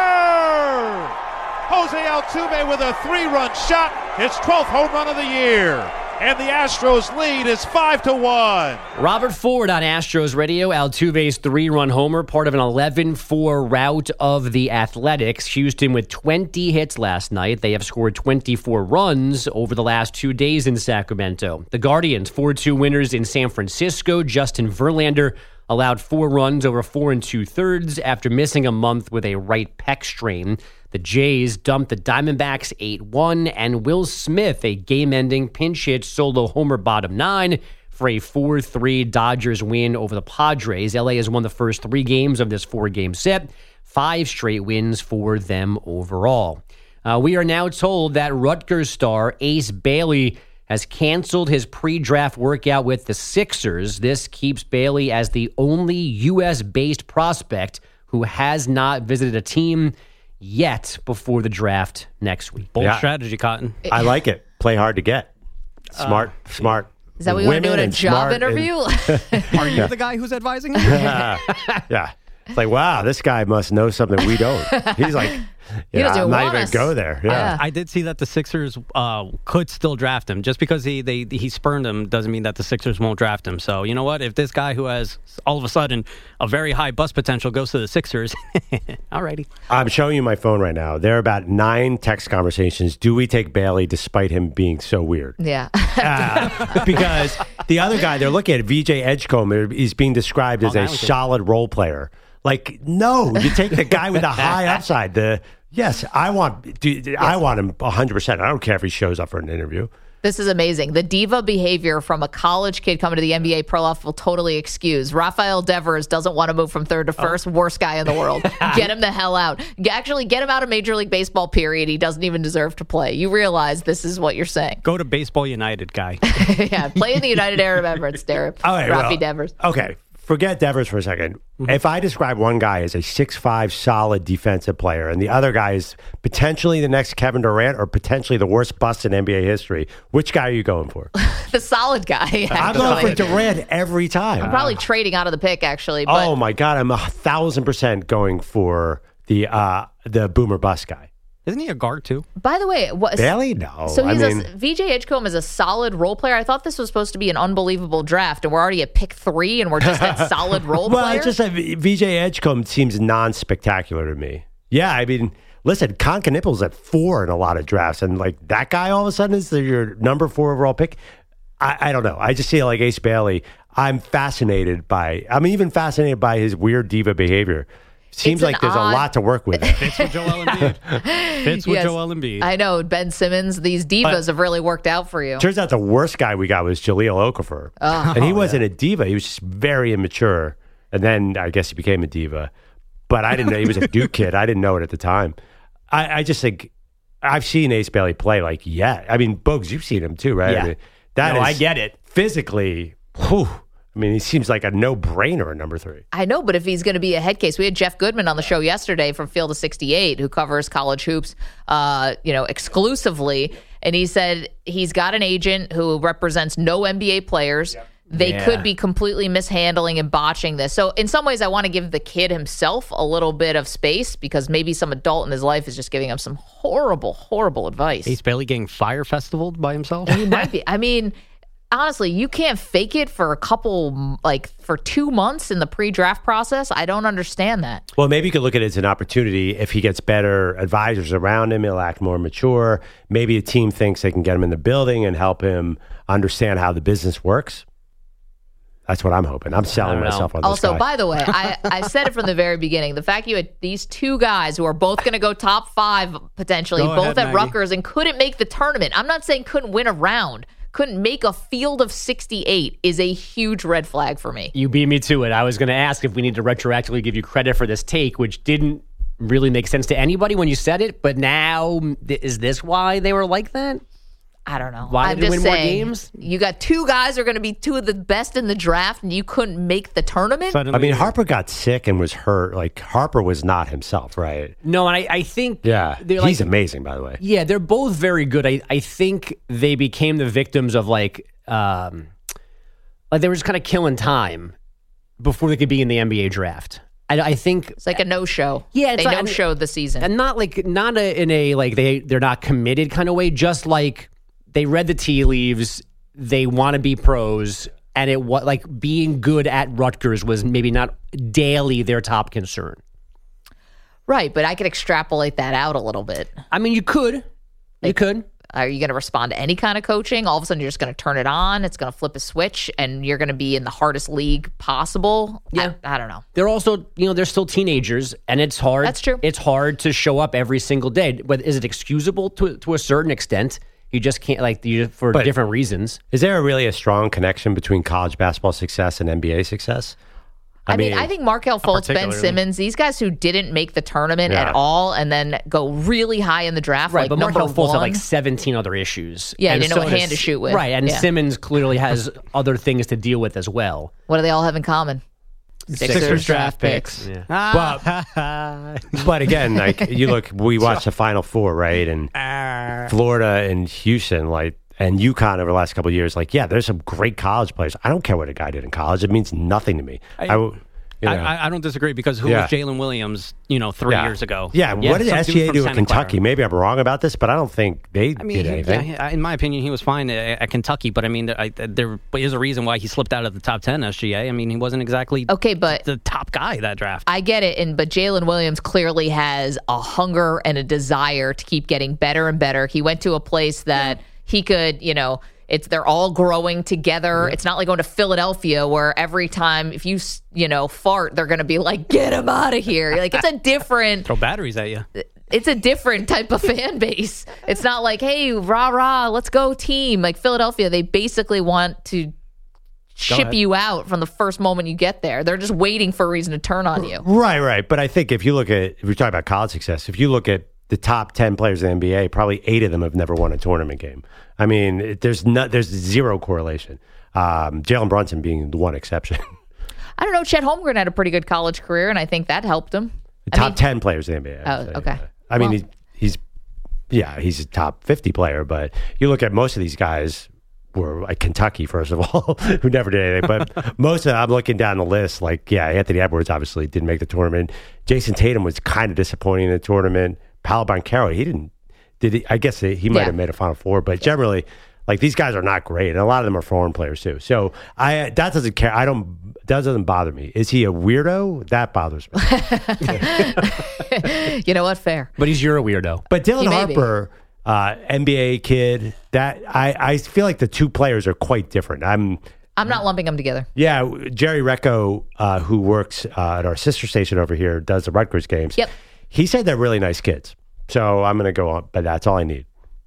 later! Jose Altuve with a three-run shot. His twelfth home run of the year. And the Astros lead is five to one. Robert Ford on Astros radio. Altuve's three-run homer, part of an eleven four rout of the Athletics. Houston with twenty hits last night. They have scored twenty-four runs over the last two days in Sacramento. The Guardians, four two winners in San Francisco. Justin Verlander allowed four runs over four and two-thirds after missing a month with a right pec strain. The Jays dumped the Diamondbacks eight one, and Will Smith, a game-ending pinch hit solo homer bottom nine for a four three Dodgers win over the Padres. L A has won the first three games of this four-game set, five straight wins for them overall. Uh, we are now told that Rutgers star Ace Bailey has canceled his pre-draft workout with the Sixers. This keeps Bailey as the only U S-based prospect who has not visited a team yet before the draft next week. Bold Yeah. strategy, Cotton. I like it. Play hard to get. Smart, uh, smart. Is that what you want to do in a job interview? And, are you the guy who's advising him? yeah. yeah. It's like, wow, this guy must know something we don't. He's like, He yeah, doesn't I'm not want even us. go there. Yeah. Yeah. I did see that the Sixers uh, could still draft him. Just because he they he spurned him doesn't mean that the Sixers won't draft him. So, you know what? If this guy who has all of a sudden a very high bust potential goes to the Sixers, alrighty. I'm showing you my phone right now. There are about nine text conversations. Do we take Bailey despite him being so weird? Yeah. Uh, because the other guy, they're looking at V J Edgecombe. He's being described as Oh, a now we can- solid role player. Like, no, you take the guy with the high upside. The yes, I want. Dude, yes. I want him one hundred percent. I don't care if he shows up for an interview. This is amazing. The diva behavior from a college kid coming to the N B A Perloff will totally excuse. Rafael Devers doesn't want to move from third to first. Oh. Worst guy in the world. Get him the hell out. Actually, get him out of Major League Baseball, period. He doesn't even deserve to play. You realize this is what you're saying. Go to Baseball United, guy. Yeah, play in the United Arab Emirates, Derek. All right, Rafi well, Devers. Okay, forget Devers for a second. Mm-hmm. If I describe one guy as a six five solid defensive player and the other guy is potentially the next Kevin Durant or potentially the worst bust in N B A history, which guy are you going for? The solid guy. I'm going for Durant every time. I'm probably uh, trading out of the pick, actually. But oh, my God. I'm a thousand percent going for the uh, the boomer bust guy. Isn't he a guard, too? By the way, what, Bailey? No. So he's I mean, a, V J Edgecombe is a solid role player. I thought this was supposed to be an unbelievable draft, and we're already at pick three, and we're just at solid role well, player. Well, it's just that V J Edgecombe seems non-spectacular to me. Yeah, I mean, listen, Con Knippel's at four in a lot of drafts, and like that guy all of a sudden is your number four overall pick. I, I don't know. I just see like Ace Bailey. I'm fascinated by. I'm even fascinated by his weird diva behavior. Seems like there's odd... a lot to work with. Fits with Joel Embiid. Fits with yes, Joel Embiid. I know. Ben Simmons, these divas but have really worked out for you. Turns out the worst guy we got was Jahlil Okafor. Oh, and he wasn't yeah. a diva. He was just very immature. And then I guess he became a diva. But I didn't know he was a Duke kid. I didn't know it at the time. I, I just think I've seen Ace Bailey play like, yeah. I mean, Bogues, you've seen him too, right? Yeah. I mean, that no, is I get it. Physically, whew, I mean, he seems like a no-brainer at number three. I know, but if he's going to be a head case, we had Jeff Goodman on the show yesterday from Field of sixty-eight, who covers college hoops, uh, you know, exclusively. and he said he's got an agent who represents no N B A players. Yep. They Yeah. could be completely mishandling and botching this. So in some ways, I want to give the kid himself a little bit of space because maybe some adult in his life is just giving him some horrible, horrible advice. Ace Bailey getting Fire Festivaled by himself? He might be. I mean, honestly, you can't fake it for a couple, like for two months in the pre-draft process. I don't understand that. Well, maybe you could look at it as an opportunity. If he gets better advisors around him, he'll act more mature. Maybe a team thinks they can get him in the building and help him understand how the business works. That's what I'm hoping. I'm selling myself on this Also, guy. by the way, I, I said it from the very beginning. The fact you had these two guys who are both going to go top five potentially, Go both ahead, at Maggie. Rutgers, and couldn't make the tournament. I'm not saying couldn't win a round. Couldn't make a field of sixty-eight is a huge red flag for me. You beat me to it. I was going to ask if we need to retroactively give you credit for this take, which didn't really make sense to anybody when you said it. But now, th- is this why they were like that? I don't know. Why I'm did they just win more saying, games? You got two guys who are going to be two of the best in the draft, and you couldn't make the tournament? I mean, Harper got sick and was hurt. Like, Harper was not himself, right? No, and I, I think Yeah. they're He's like, amazing, by the way. yeah, they're both very good. I, I think they became the victims of like, um, like they were just kind of killing time before they could be in the N B A draft. I, I think It's like a no-show. Yeah, it's they like- no-showed the season. and not like not a, in a like they they're not committed kind of way. Just like they read the tea leaves, they want to be pros, and it was like being good at Rutgers was maybe not daily their top concern. Right, but I could extrapolate that out a little bit. I mean, you could, you could. Are you going to respond to any kind of coaching? All of a sudden, you're just going to turn it on. It's going to flip a switch, and you're going to be in the hardest league possible. Yeah. I, I don't know. They're also, you know, they're still teenagers, and it's hard. That's true. It's hard to show up every single day. But is it excusable to to a certain extent? You just can't, like, you, for But- different reasons. Is there really a strong connection between college basketball success and N B A success? I, mean, I think Markelle Fultz, Ben particularly. Simmons, these guys who didn't make the tournament Yeah. at all and then go really high in the draft, Right, like but number Markelle Fultz one. had like seventeen other issues. Yeah, he And didn't know so what hand does- to shoot with. Right, and Yeah. Simmons clearly has other things to deal with as well. What do they all have in Sixers, Sixers draft picks. Yeah. Ah. But again, like you look, we watched the Final Four, right? And Florida and Houston, like, and UConn over the last couple of years, like, yeah, there's some great college players. I don't care what a guy did in college; it means nothing to me. I, w- you know. I, I don't disagree because who Yeah. was Jalen Williams, you know, three Yeah. years ago? Yeah, what did some S dude G A from do at Santa Kentucky? Clara. Maybe I'm wrong about this, but I don't think they I mean, did he- anything. yeah, in my opinion, he was fine at, at Kentucky, but I mean, I, there is a reason why he slipped out of the top ten S G A. I mean, he wasn't exactly Okay, but the top guy that draft. I get it, and but Jalen Williams clearly has a hunger and a desire to keep getting better and better. He went to a place that he could, you know, it's they're all growing together. It's not like going to Philadelphia where every time if you s- you know fart, they're going to be like, get him out of here. Like it's a different. Throw batteries at you. It's a different type of fan base. It's not like, hey, rah rah, let's go team. Like Philadelphia, they basically want to ship ahead. you out from the first moment you get there. They're just waiting for a reason to turn on you. Right, right. But I think if you look at, if you're talking about college success, if you look at the top ten players in the N B A, probably eight of them have never won a tournament game. I mean, it, there's not, there's zero correlation. Um, Jalen Brunson being the one exception. I don't know. Chet Holmgren had a pretty good college career, and I think that helped him. The I top mean- ten players in the N B A. I would Oh, say. okay. I mean, Well- he, he's, yeah, he's a top fifty player, but you look at most of these guys were like Kentucky, first of all, who never did anything. But most of them, I'm looking down the list, like, yeah, Anthony Edwards obviously didn't make the tournament. Jason Tatum was kind of disappointing in the tournament. Paolo Banchero, he didn't, did he? I guess he, he might Yeah. have made a Final Four, but generally, like, these guys are not great, and a lot of them are foreign players too. So I that doesn't care. I don't. That doesn't bother me. Is he a weirdo? That bothers me. You know what? Fair. But he's you're a weirdo. But Dylan He may be. Harper, uh, N B A kid, that I, I feel like the two players are quite different. I'm I'm not lumping them together. yeah, Jerry Recco, uh, who works uh, at our sister station over here, does the Rutgers games. Yep. He said they're really nice kids. So I'm going to go on, but that's all I need.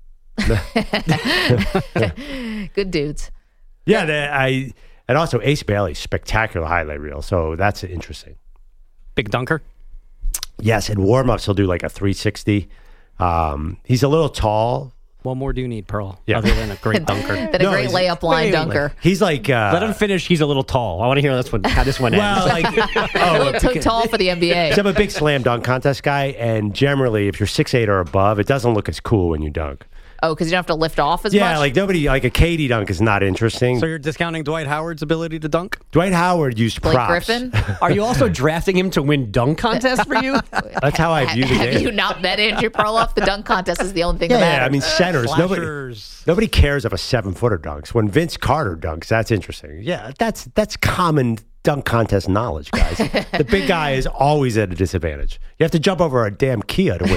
Good dudes. Yeah, the, I and also Ace Bailey, spectacular highlight reel. So that's interesting. Big dunker. Yes, in warm-ups he'll do like a three sixty. Um, he's a little tall. What more do you need, Pearl? Yeah. Other than a great dunker. Then a No, great he's- layup line dunker. He's like uh, Let him finish. He's a little tall. I want to hear this one. How this one well, ends. like a oh, little too because- tall for the N B A. So I'm a big slam dunk contest guy, and generally, if you're six eight or above, it doesn't look as cool when you dunk. Oh, because you don't have to lift off as yeah, much? like nobody, like a Katie dunk is not interesting. So you're discounting Dwight Howard's ability to dunk? Dwight Howard used Blake props. Griffin? Are you also drafting him to win dunk contest for you? That's how I view the Have game. you not bet Andrew Perloff? The dunk contest is the only thing Yeah, that yeah, matters. I mean centers. Nobody, Flashers. nobody cares if a seven-footer dunks. When Vince Carter dunks, that's interesting. Yeah, that's that's common dunk contest knowledge, guys. The big guy is always at a disadvantage. You have to jump over a damn Kia to win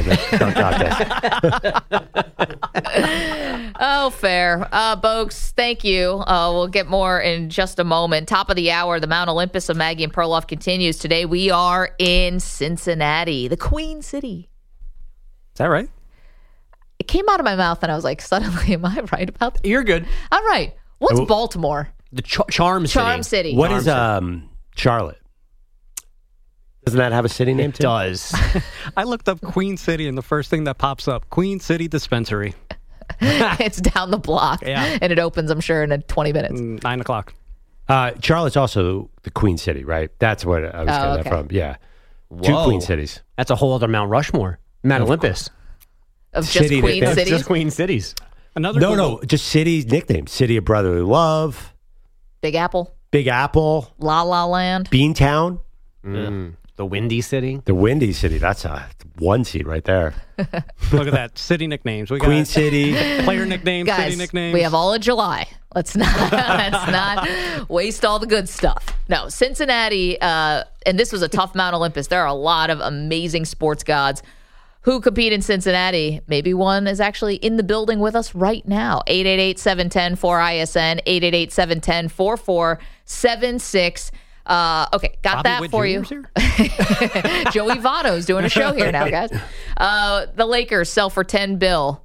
the dunk contest. Oh, fair. Uh, Bogues, thank you. Uh, we'll get more in just a moment. Top of the hour, the Mount Olympus of Maggie and Perloff continues. Today we are in Cincinnati, the Queen City. Is that right? It came out of my mouth and I was like, suddenly, am I right about that? You're good. I'm right. What's Oh. Baltimore? The Ch- Charm City. Charm City. What Charm is City. um Charlotte? Doesn't that have a city name It too? does. I looked up Queen City, and the first thing that pops up, Queen City Dispensary. It's down the block. Yeah. And it opens, I'm sure, in a twenty minutes. Mm, Nine o'clock. Uh, Charlotte's also the Queen City, right? That's what I was Oh, getting okay. that from. Yeah, two Whoa. Queen Cities. That's a whole other Mount Rushmore. Mount Olympus. Of just City Queen that- Cities. Just Queen Cities. Another No, Google- no, just cities nicknames. City of Brotherly Love, Big Apple. Big Apple, La La Land. Beantown, Mm. The Windy City. the Windy City. That's a one seed right there. Look at that. City nicknames. We got Queen City. player nicknames, Guys, city nicknames. we have all of July. Let's not let's not waste all the good stuff. No, Cincinnati, uh, and this was a tough Mount Olympus. There are a lot of amazing sports gods who compete in Cincinnati. Maybe one is actually in the building with us right now. eight eight eight, seven one zero, four I S N, eight eight eight, seven one zero, four four seven six. Uh, okay, got Bobby that Witt for Junior's you. here? Joey Votto's doing a show here now, guys. Uh, the Lakers sell for ten bill.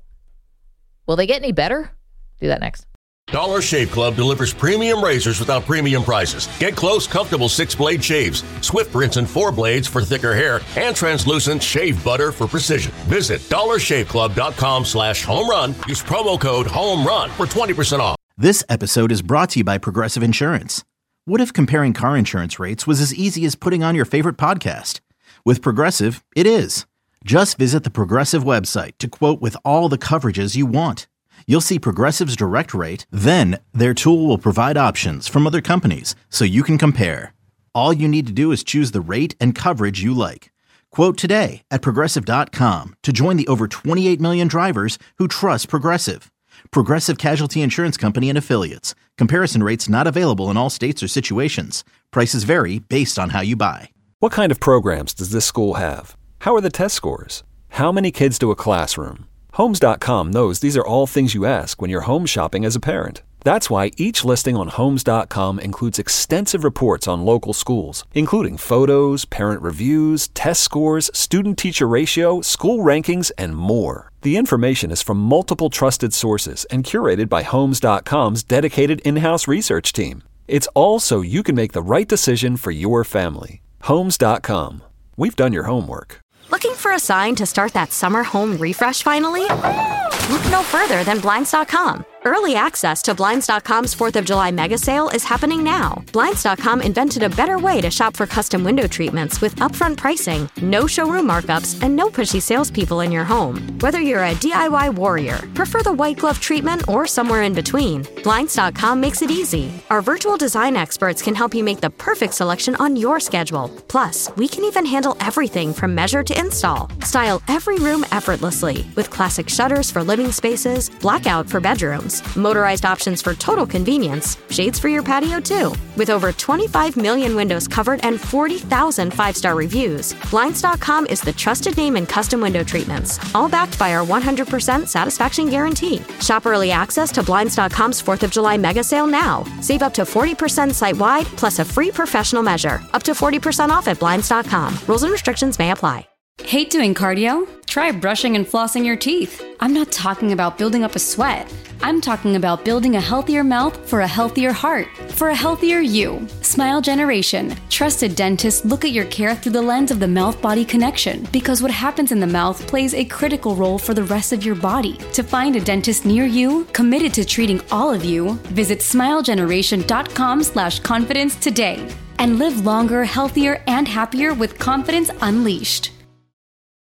Will they get any better? Do that next. Dollar Shave Club delivers premium razors without premium prices. Get close, comfortable six-blade shaves, swift rinse and four blades for thicker hair, and translucent shave butter for precision. Visit dollar shave club dot com slash home run. Use promo code HOMERUN for twenty percent off. This episode is brought to you by Progressive Insurance. What if comparing car insurance rates was as easy as putting on your favorite podcast? With Progressive, it is. Just visit the Progressive website to quote with all the coverages you want. You'll see Progressive's direct rate, then their tool will provide options from other companies so you can compare. All you need to do is choose the rate and coverage you like. Quote today at progressive dot com to join the over twenty-eight million drivers who trust Progressive. Progressive Casualty Insurance Company and Affiliates. Comparison rates not available in all states or situations. Prices vary based on how you buy. What kind of programs does this school have? How are the test scores? How many kids do a classroom? Homes dot com knows these are all things you ask when you're home shopping as a parent. That's why each listing on Homes dot com includes extensive reports on local schools, including photos, parent reviews, test scores, student-teacher ratio, school rankings, and more. The information is from multiple trusted sources and curated by Homes dot com's dedicated in-house research team. It's all so you can make the right decision for your family. Homes dot com. We've done your homework. Looking for a sign to start that summer home refresh finally? Look no further than Blinds dot com. Early access to Blinds dot com's fourth of July mega sale is happening now. Blinds dot com invented a better way to shop for custom window treatments with upfront pricing, no showroom markups, and no pushy salespeople in your home. Whether you're a D I Y warrior, prefer the white glove treatment, or somewhere in between, Blinds dot com makes it easy. Our virtual design experts can help you make the perfect selection on your schedule. Plus, we can even handle everything from measure to install. Style every room effortlessly with classic shutters for living spaces, blackout for bedrooms, motorized options for total convenience, shades for your patio too. With over twenty-five million windows covered and forty thousand five-star reviews, Blinds dot com is the trusted name in custom window treatments, all backed by our one hundred percent satisfaction guarantee. Shop early access to Blinds dot com's fourth of July mega sale now. Save up to forty percent site-wide, plus a free professional measure. Up to forty percent off at Blinds dot com. Rules and restrictions may apply. Hate doing cardio? Try brushing and flossing your teeth. I'm not talking about building up a sweat. I'm talking about building a healthier mouth for a healthier heart, for a healthier you. Smile Generation. Trusted dentists look at your care through the lens of the mouth-body connection, because what happens in the mouth plays a critical role for the rest of your body. To find a dentist near you, committed to treating all of you, visit smile generation dot com slash confidence today. And live longer, healthier, and happier with confidence unleashed.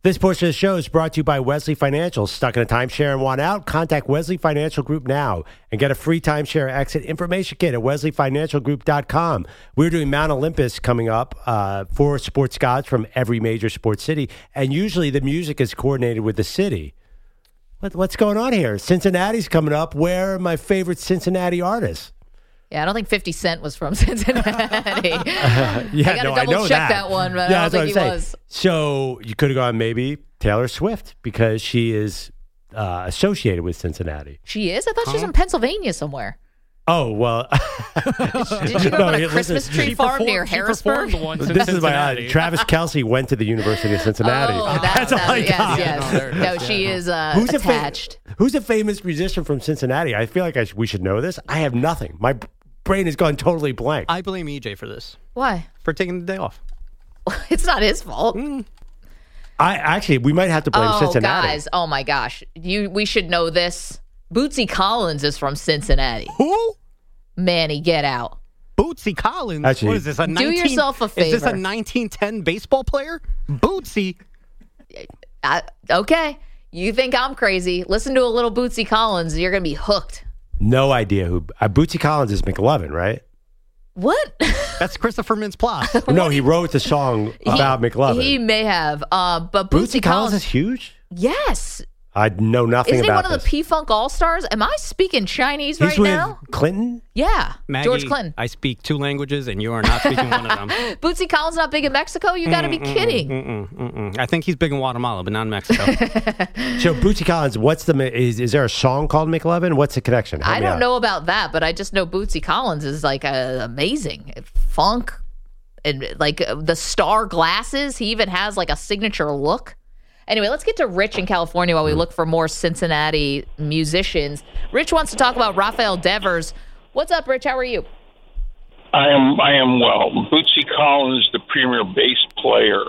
This portion of the show is brought to you by Wesley Financial. Stuck in a timeshare and want out? Contact Wesley Financial Group now and get a free timeshare exit information kit at wesley financial group dot com. We're doing Mount Olympus coming up uh, for sports gods from every major sports city, and usually the music is coordinated with the city. What, what's going on here? Cincinnati's coming up. Where are my favorite Cincinnati artists? Yeah, I don't think fifty Cent was from Cincinnati. Uh, yeah, I got to no, double I know check that. that one, but yeah, I don't think he saying. was. So you could have gone maybe Taylor Swift because she is uh, associated with Cincinnati. She is? I thought she was Huh? in Pennsylvania somewhere. Oh, well. Did she go No, on a listen, Christmas tree she farm performed- near she Harrisburg? performed once in This is my Cincinnati. uh, Travis Kelce went to the University of Cincinnati. Oh, that, That's all that, I yes, got. yes. No, she is uh, Who's a fa- attached. Who's a famous musician from Cincinnati? I feel like I sh- we should know this. I have nothing. My b- brain has gone totally blank. I blame E J for this. Why? For taking the day off. It's not his fault. I actually, we might have to blame oh, Cincinnati. guys. Oh, my gosh. You, we should know this. Bootsy Collins is from Cincinnati. Who? Manny, get out. Bootsy Collins. Actually- what is this? A Do 19, yourself a Is this a favor. nineteen ten baseball player? Bootsy. I, okay. You think I'm crazy. Listen to a little Bootsy Collins. You're going to be hooked. No idea who. Uh, Bootsy Collins is McLovin, right? What? That's Christopher Mintz-Plasse. No, he wrote the song about McLovin. He may have. Uh, but Bootsy, Bootsy, Collins Collins. is huge? Yes. I know nothing Isn't he about one of this. the P-Funk All-Stars? Am I speaking Chinese He's right with now? Clinton? Yeah. Maggie, George Clinton. I speak two languages, and you are not speaking one of them. Bootsy Collins not big in Mexico? You got to be kidding. Mm-mm, mm-mm. I think he's big in Guatemala, but not in Mexico. So Bootsy Collins, what's the is is there a song called McLovin? What's the connection? Help I me don't out. know about that, but I just know Bootsy Collins is like uh, amazing. Funk and like uh, the star glasses. He even has like a signature look. Anyway, let's get to Rich in California while we look for more Cincinnati musicians. Rich wants to talk about Rafael Devers. What's up, Rich? How are you? I am I am well. Bootsy Collins, the premier bass player,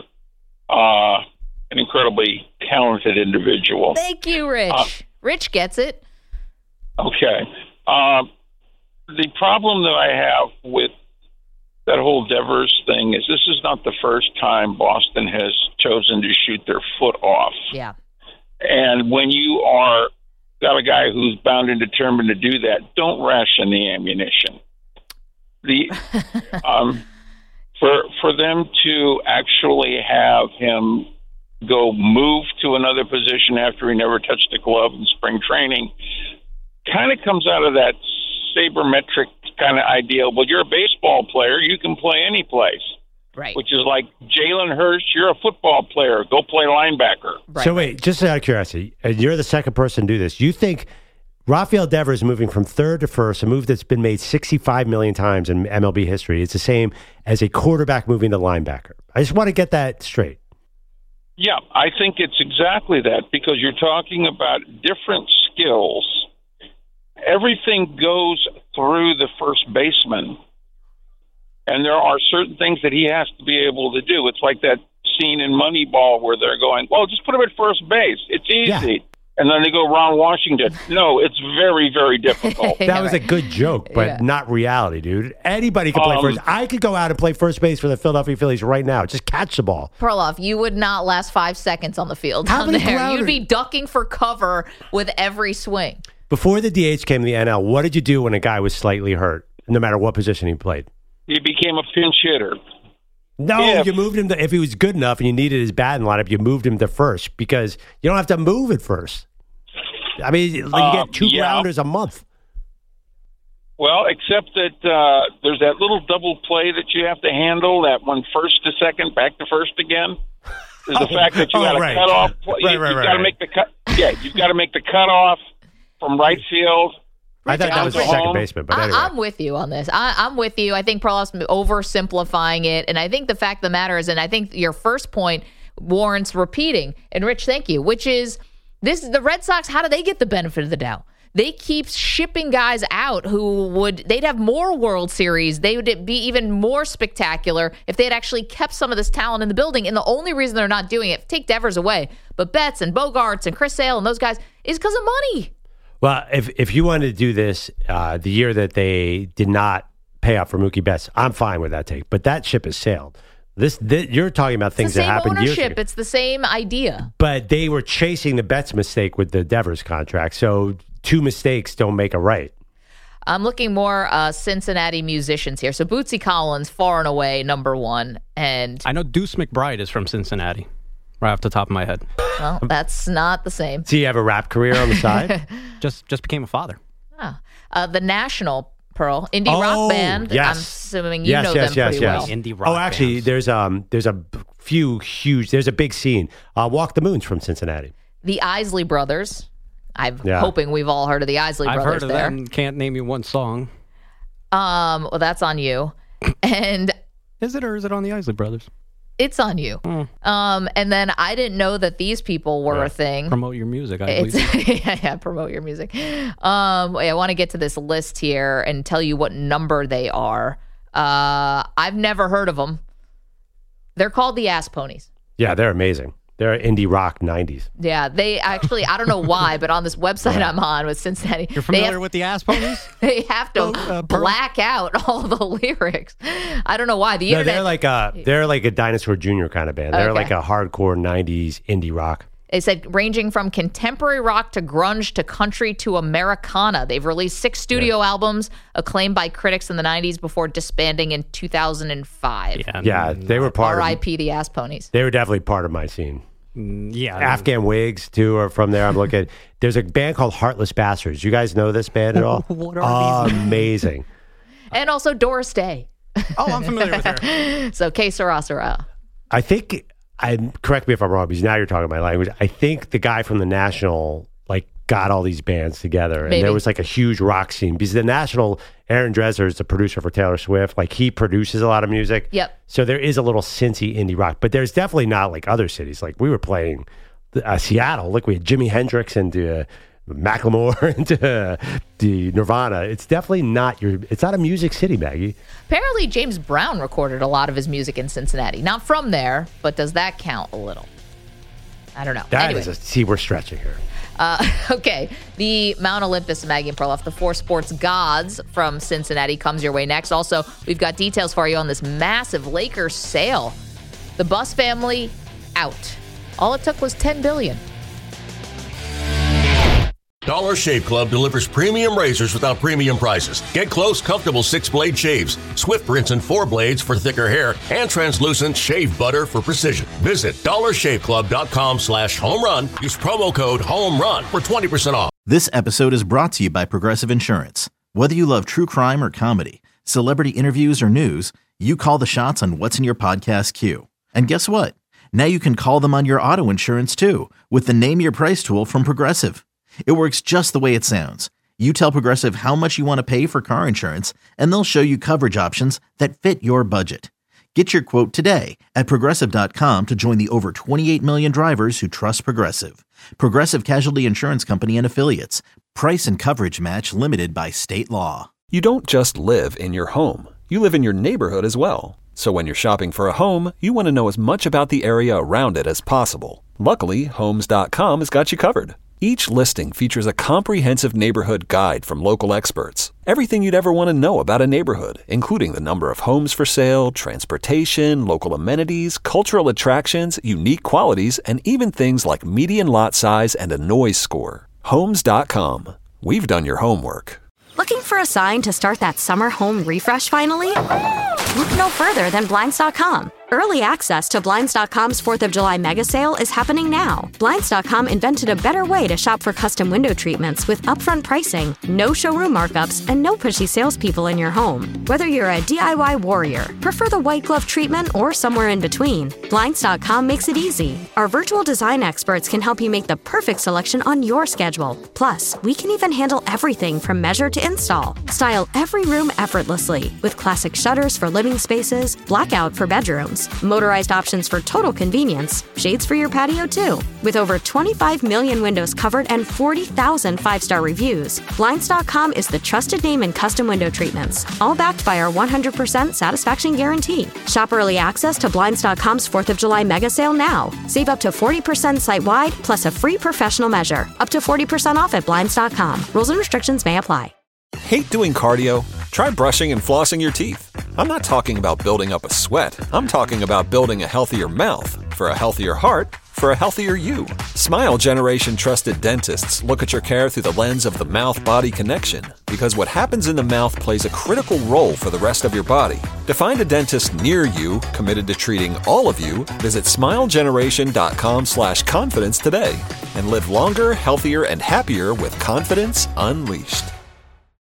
uh, an incredibly talented individual. Thank you, Rich. Uh, Rich gets it. Okay. Uh, the problem that I have with that whole Devers thing is this is not the first time Boston has chosen to shoot their foot off. Yeah. And when you are got a guy who's bound and determined to do that, don't ration the ammunition. The um, for for them to actually have him go move to another position after he never touched a glove in spring training kind of comes out of that sabermetric kind of ideal. Well, you're a baseball player, you can play any place. Right. Which is like Jalen Hurts, you're a football player, go play linebacker. Right. So wait, just out of curiosity, and you're the second person to do this. You think Rafael Devers moving from third to first, a move that's been made sixty-five million times in M L B history, is the same as a quarterback moving to linebacker? I just want to get that straight. Yeah, I think it's exactly that because you're talking about different skills. Everything goes through the first baseman, and there are certain things that he has to be able to do. It's like that scene in Moneyball where they're going, well, just put him at first base. It's easy. Yeah. And then they go Ron Washington. No, it's very, very difficult. That was a good joke, but Yeah. not reality, dude. Anybody can play Um, first. I could go out and play first base for the Philadelphia Phillies right now. Just catch the ball. Perloff, you would not last five seconds on the field How down many there. grounders- You'd be ducking for cover with every swing. Before the D H came to the N L, what did you do when a guy was slightly hurt, no matter what position he played? He became a pinch hitter. No, Yeah. you moved him to, if he was good enough and you needed his batting lineup, you moved him to first because you don't have to move at first. I mean, you Uh, get two yeah. grounders a month. Well, except that uh, there's that little double play that you have to handle, that one first to second, back to first again. There's the Oh, fact that you oh, got to right. cut off. Right, you, right, you've right, got to right. make the cut. Yeah, you've got to make the cutoff from right field. I thought that down was to the second home. baseman, but I, anyway. I'm with you on this. I, I'm with you. I think Perloff's oversimplifying it. And I think the fact of the matter is, and I think your first point warrants repeating. And Rich, thank you, which is this the Red Sox, how do they get the benefit of the doubt? They keep shipping guys out who would, they'd have more World Series. They would be even more spectacular if they had actually kept some of this talent in the building. And the only reason they're not doing it, take Devers away, but Betts and Bogarts and Chris Sale and those guys, is because of money. Well, if if you wanted to do this uh, the year that they did not pay up for Mookie Betts, I'm fine with that take. But that ship has sailed. This, this you're talking about things it's the that same happened years ownership. ago. It's the same idea. But they were chasing the Betts mistake with the Devers contract. So two mistakes don't make a right. I'm looking more uh, Cincinnati musicians here. So Bootsy Collins, far and away number one, and I know Deuce McBride is from Cincinnati, right off the top of my head. Well, that's not the same. Does he have a rap career on the side? just just became a father. Ah. Uh, the National, Pearl, indie oh, rock band. Yes. I'm assuming you yes, know yes, them yes, pretty yes. well. Indie rock Oh, actually, bands. there's um there's a few huge. There's a big scene. Uh, Walk the Moon's from Cincinnati. The Isley Brothers. I'm Yeah. hoping we've all heard of the Isley I've Brothers heard of there. them. Can't name you one song. Um, well, that's on you. And Is it or is it on the Isley Brothers? it's on you. Mm. Um, and then I didn't know that these people were Yeah. a thing. Promote your music. I It's, believe. yeah, yeah, promote your music. Um, wait, I want to get to this list here and tell you what number they are. Uh, I've never heard of them. They're called the Ass Ponies. Yeah, they're amazing. They're indie rock nineties. Yeah, they actually, I don't know why, but on this website I'm on with Cincinnati, You're familiar they have, with the Ass Ponies? they have to Oh, uh, Pearl? black out all the lyrics. I don't know why. The No, internet. they're like a they're like a Dinosaur Junior kind of band. They're Okay. like a hardcore nineties indie rock. They said ranging from contemporary rock to grunge to country to Americana. They've released six studio yeah. albums, acclaimed by critics in the nineties before disbanding in two thousand five. Yeah, Yeah, they were part R I of P the Ass Ponies. They were definitely part of my scene. yeah. Afghan Wigs too are from there. I'm looking. There's a band called Heartless Bastards. You guys know this band at all? What are these? Amazing. And also Doris Day. Oh, I'm familiar with her. So Que Sera Sera. I think. I correct me if I'm wrong, because now you're talking my language. I think the guy from the National like got all these bands together, and Maybe. there was like a huge rock scene. Because the National, Aaron Dresser is the producer for Taylor Swift. Like he produces a lot of music. Yep. So there is a little Cincy indie rock, but there's definitely not like other cities. Like we were playing uh, Seattle. Look, we had Jimi Hendrix and uh, Macklemore and uh, the Nirvana. It's definitely not your. It's not a music city, Maggie. Apparently, James Brown recorded a lot of his music in Cincinnati. Not from there, but does that count a little? I don't know. That anyway. is a, see, we're stretching here. Uh, okay, the Mount Olympus, Maggie and Perloff, the four sports gods from Cincinnati comes your way next. Also, we've got details for you on this massive Lakers sale. The Buss family out. All it took was ten billion dollars. Dollar Shave Club delivers premium razors without premium prices. Get close, comfortable six-blade shaves, swift rinse and four blades for thicker hair, and translucent shave butter for precision. Visit dollar shave club dot com slash home run. Use promo code HOMERUN for twenty percent off. This episode is brought to you by Progressive Insurance. Whether you love true crime or comedy, celebrity interviews or news, you call the shots on what's in your podcast queue. And guess what? Now you can call them on your auto insurance too with the Name Your Price tool from Progressive. It works just the way it sounds. You tell Progressive how much you want to pay for car insurance, and they'll show you coverage options that fit your budget. Get your quote today at Progressive dot com to join the over twenty-eight million drivers who trust Progressive. Progressive Casualty Insurance Company and Affiliates. Price and coverage match limited by state law. You don't just live in your home. You live in your neighborhood as well. So when you're shopping for a home, you want to know as much about the area around it as possible. Luckily, Homes dot com has got you covered. Each listing features a comprehensive neighborhood guide from local experts. Everything you'd ever want to know about a neighborhood, including the number of homes for sale, transportation, local amenities, cultural attractions, unique qualities, and even things like median lot size and a noise score. Homes dot com. We've done your homework. Looking for a sign to start that summer home refresh finally? Look no further than Blinds dot com. Early access to Blinds dot com's fourth of July mega sale is happening now. Blinds dot com invented a better way to shop for custom window treatments with upfront pricing, no showroom markups, and no pushy salespeople in your home. Whether you're a D I Y warrior, prefer the white glove treatment, or somewhere in between, Blinds dot com makes it easy. Our virtual design experts can help you make the perfect selection on your schedule. Plus, we can even handle everything from measure to install. Style every room effortlessly with classic shutters for living spaces, blackout for bedrooms, motorized options for total convenience, shades for your patio too. With over twenty-five million windows covered and forty thousand five-star reviews, Blinds dot com is the trusted name in custom window treatments, all backed by our one hundred percent satisfaction guarantee. Shop early access to Blinds dot com's fourth of July mega sale now. Save up to forty percent site-wide, plus a free professional measure. Up to forty percent off at Blinds dot com. Rules and restrictions may apply. Hate doing cardio? Try brushing and flossing your teeth. I'm not talking about building up a sweat. I'm talking about building a healthier mouth for a healthier heart for a healthier you. Smile Generation trusted dentists look at your care through the lens of the mouth-body connection, because what happens in the mouth plays a critical role for the rest of your body. To find a dentist near you committed to treating all of you, visit smilegeneration.com slash confidence today and live longer, healthier, and happier with confidence unleashed.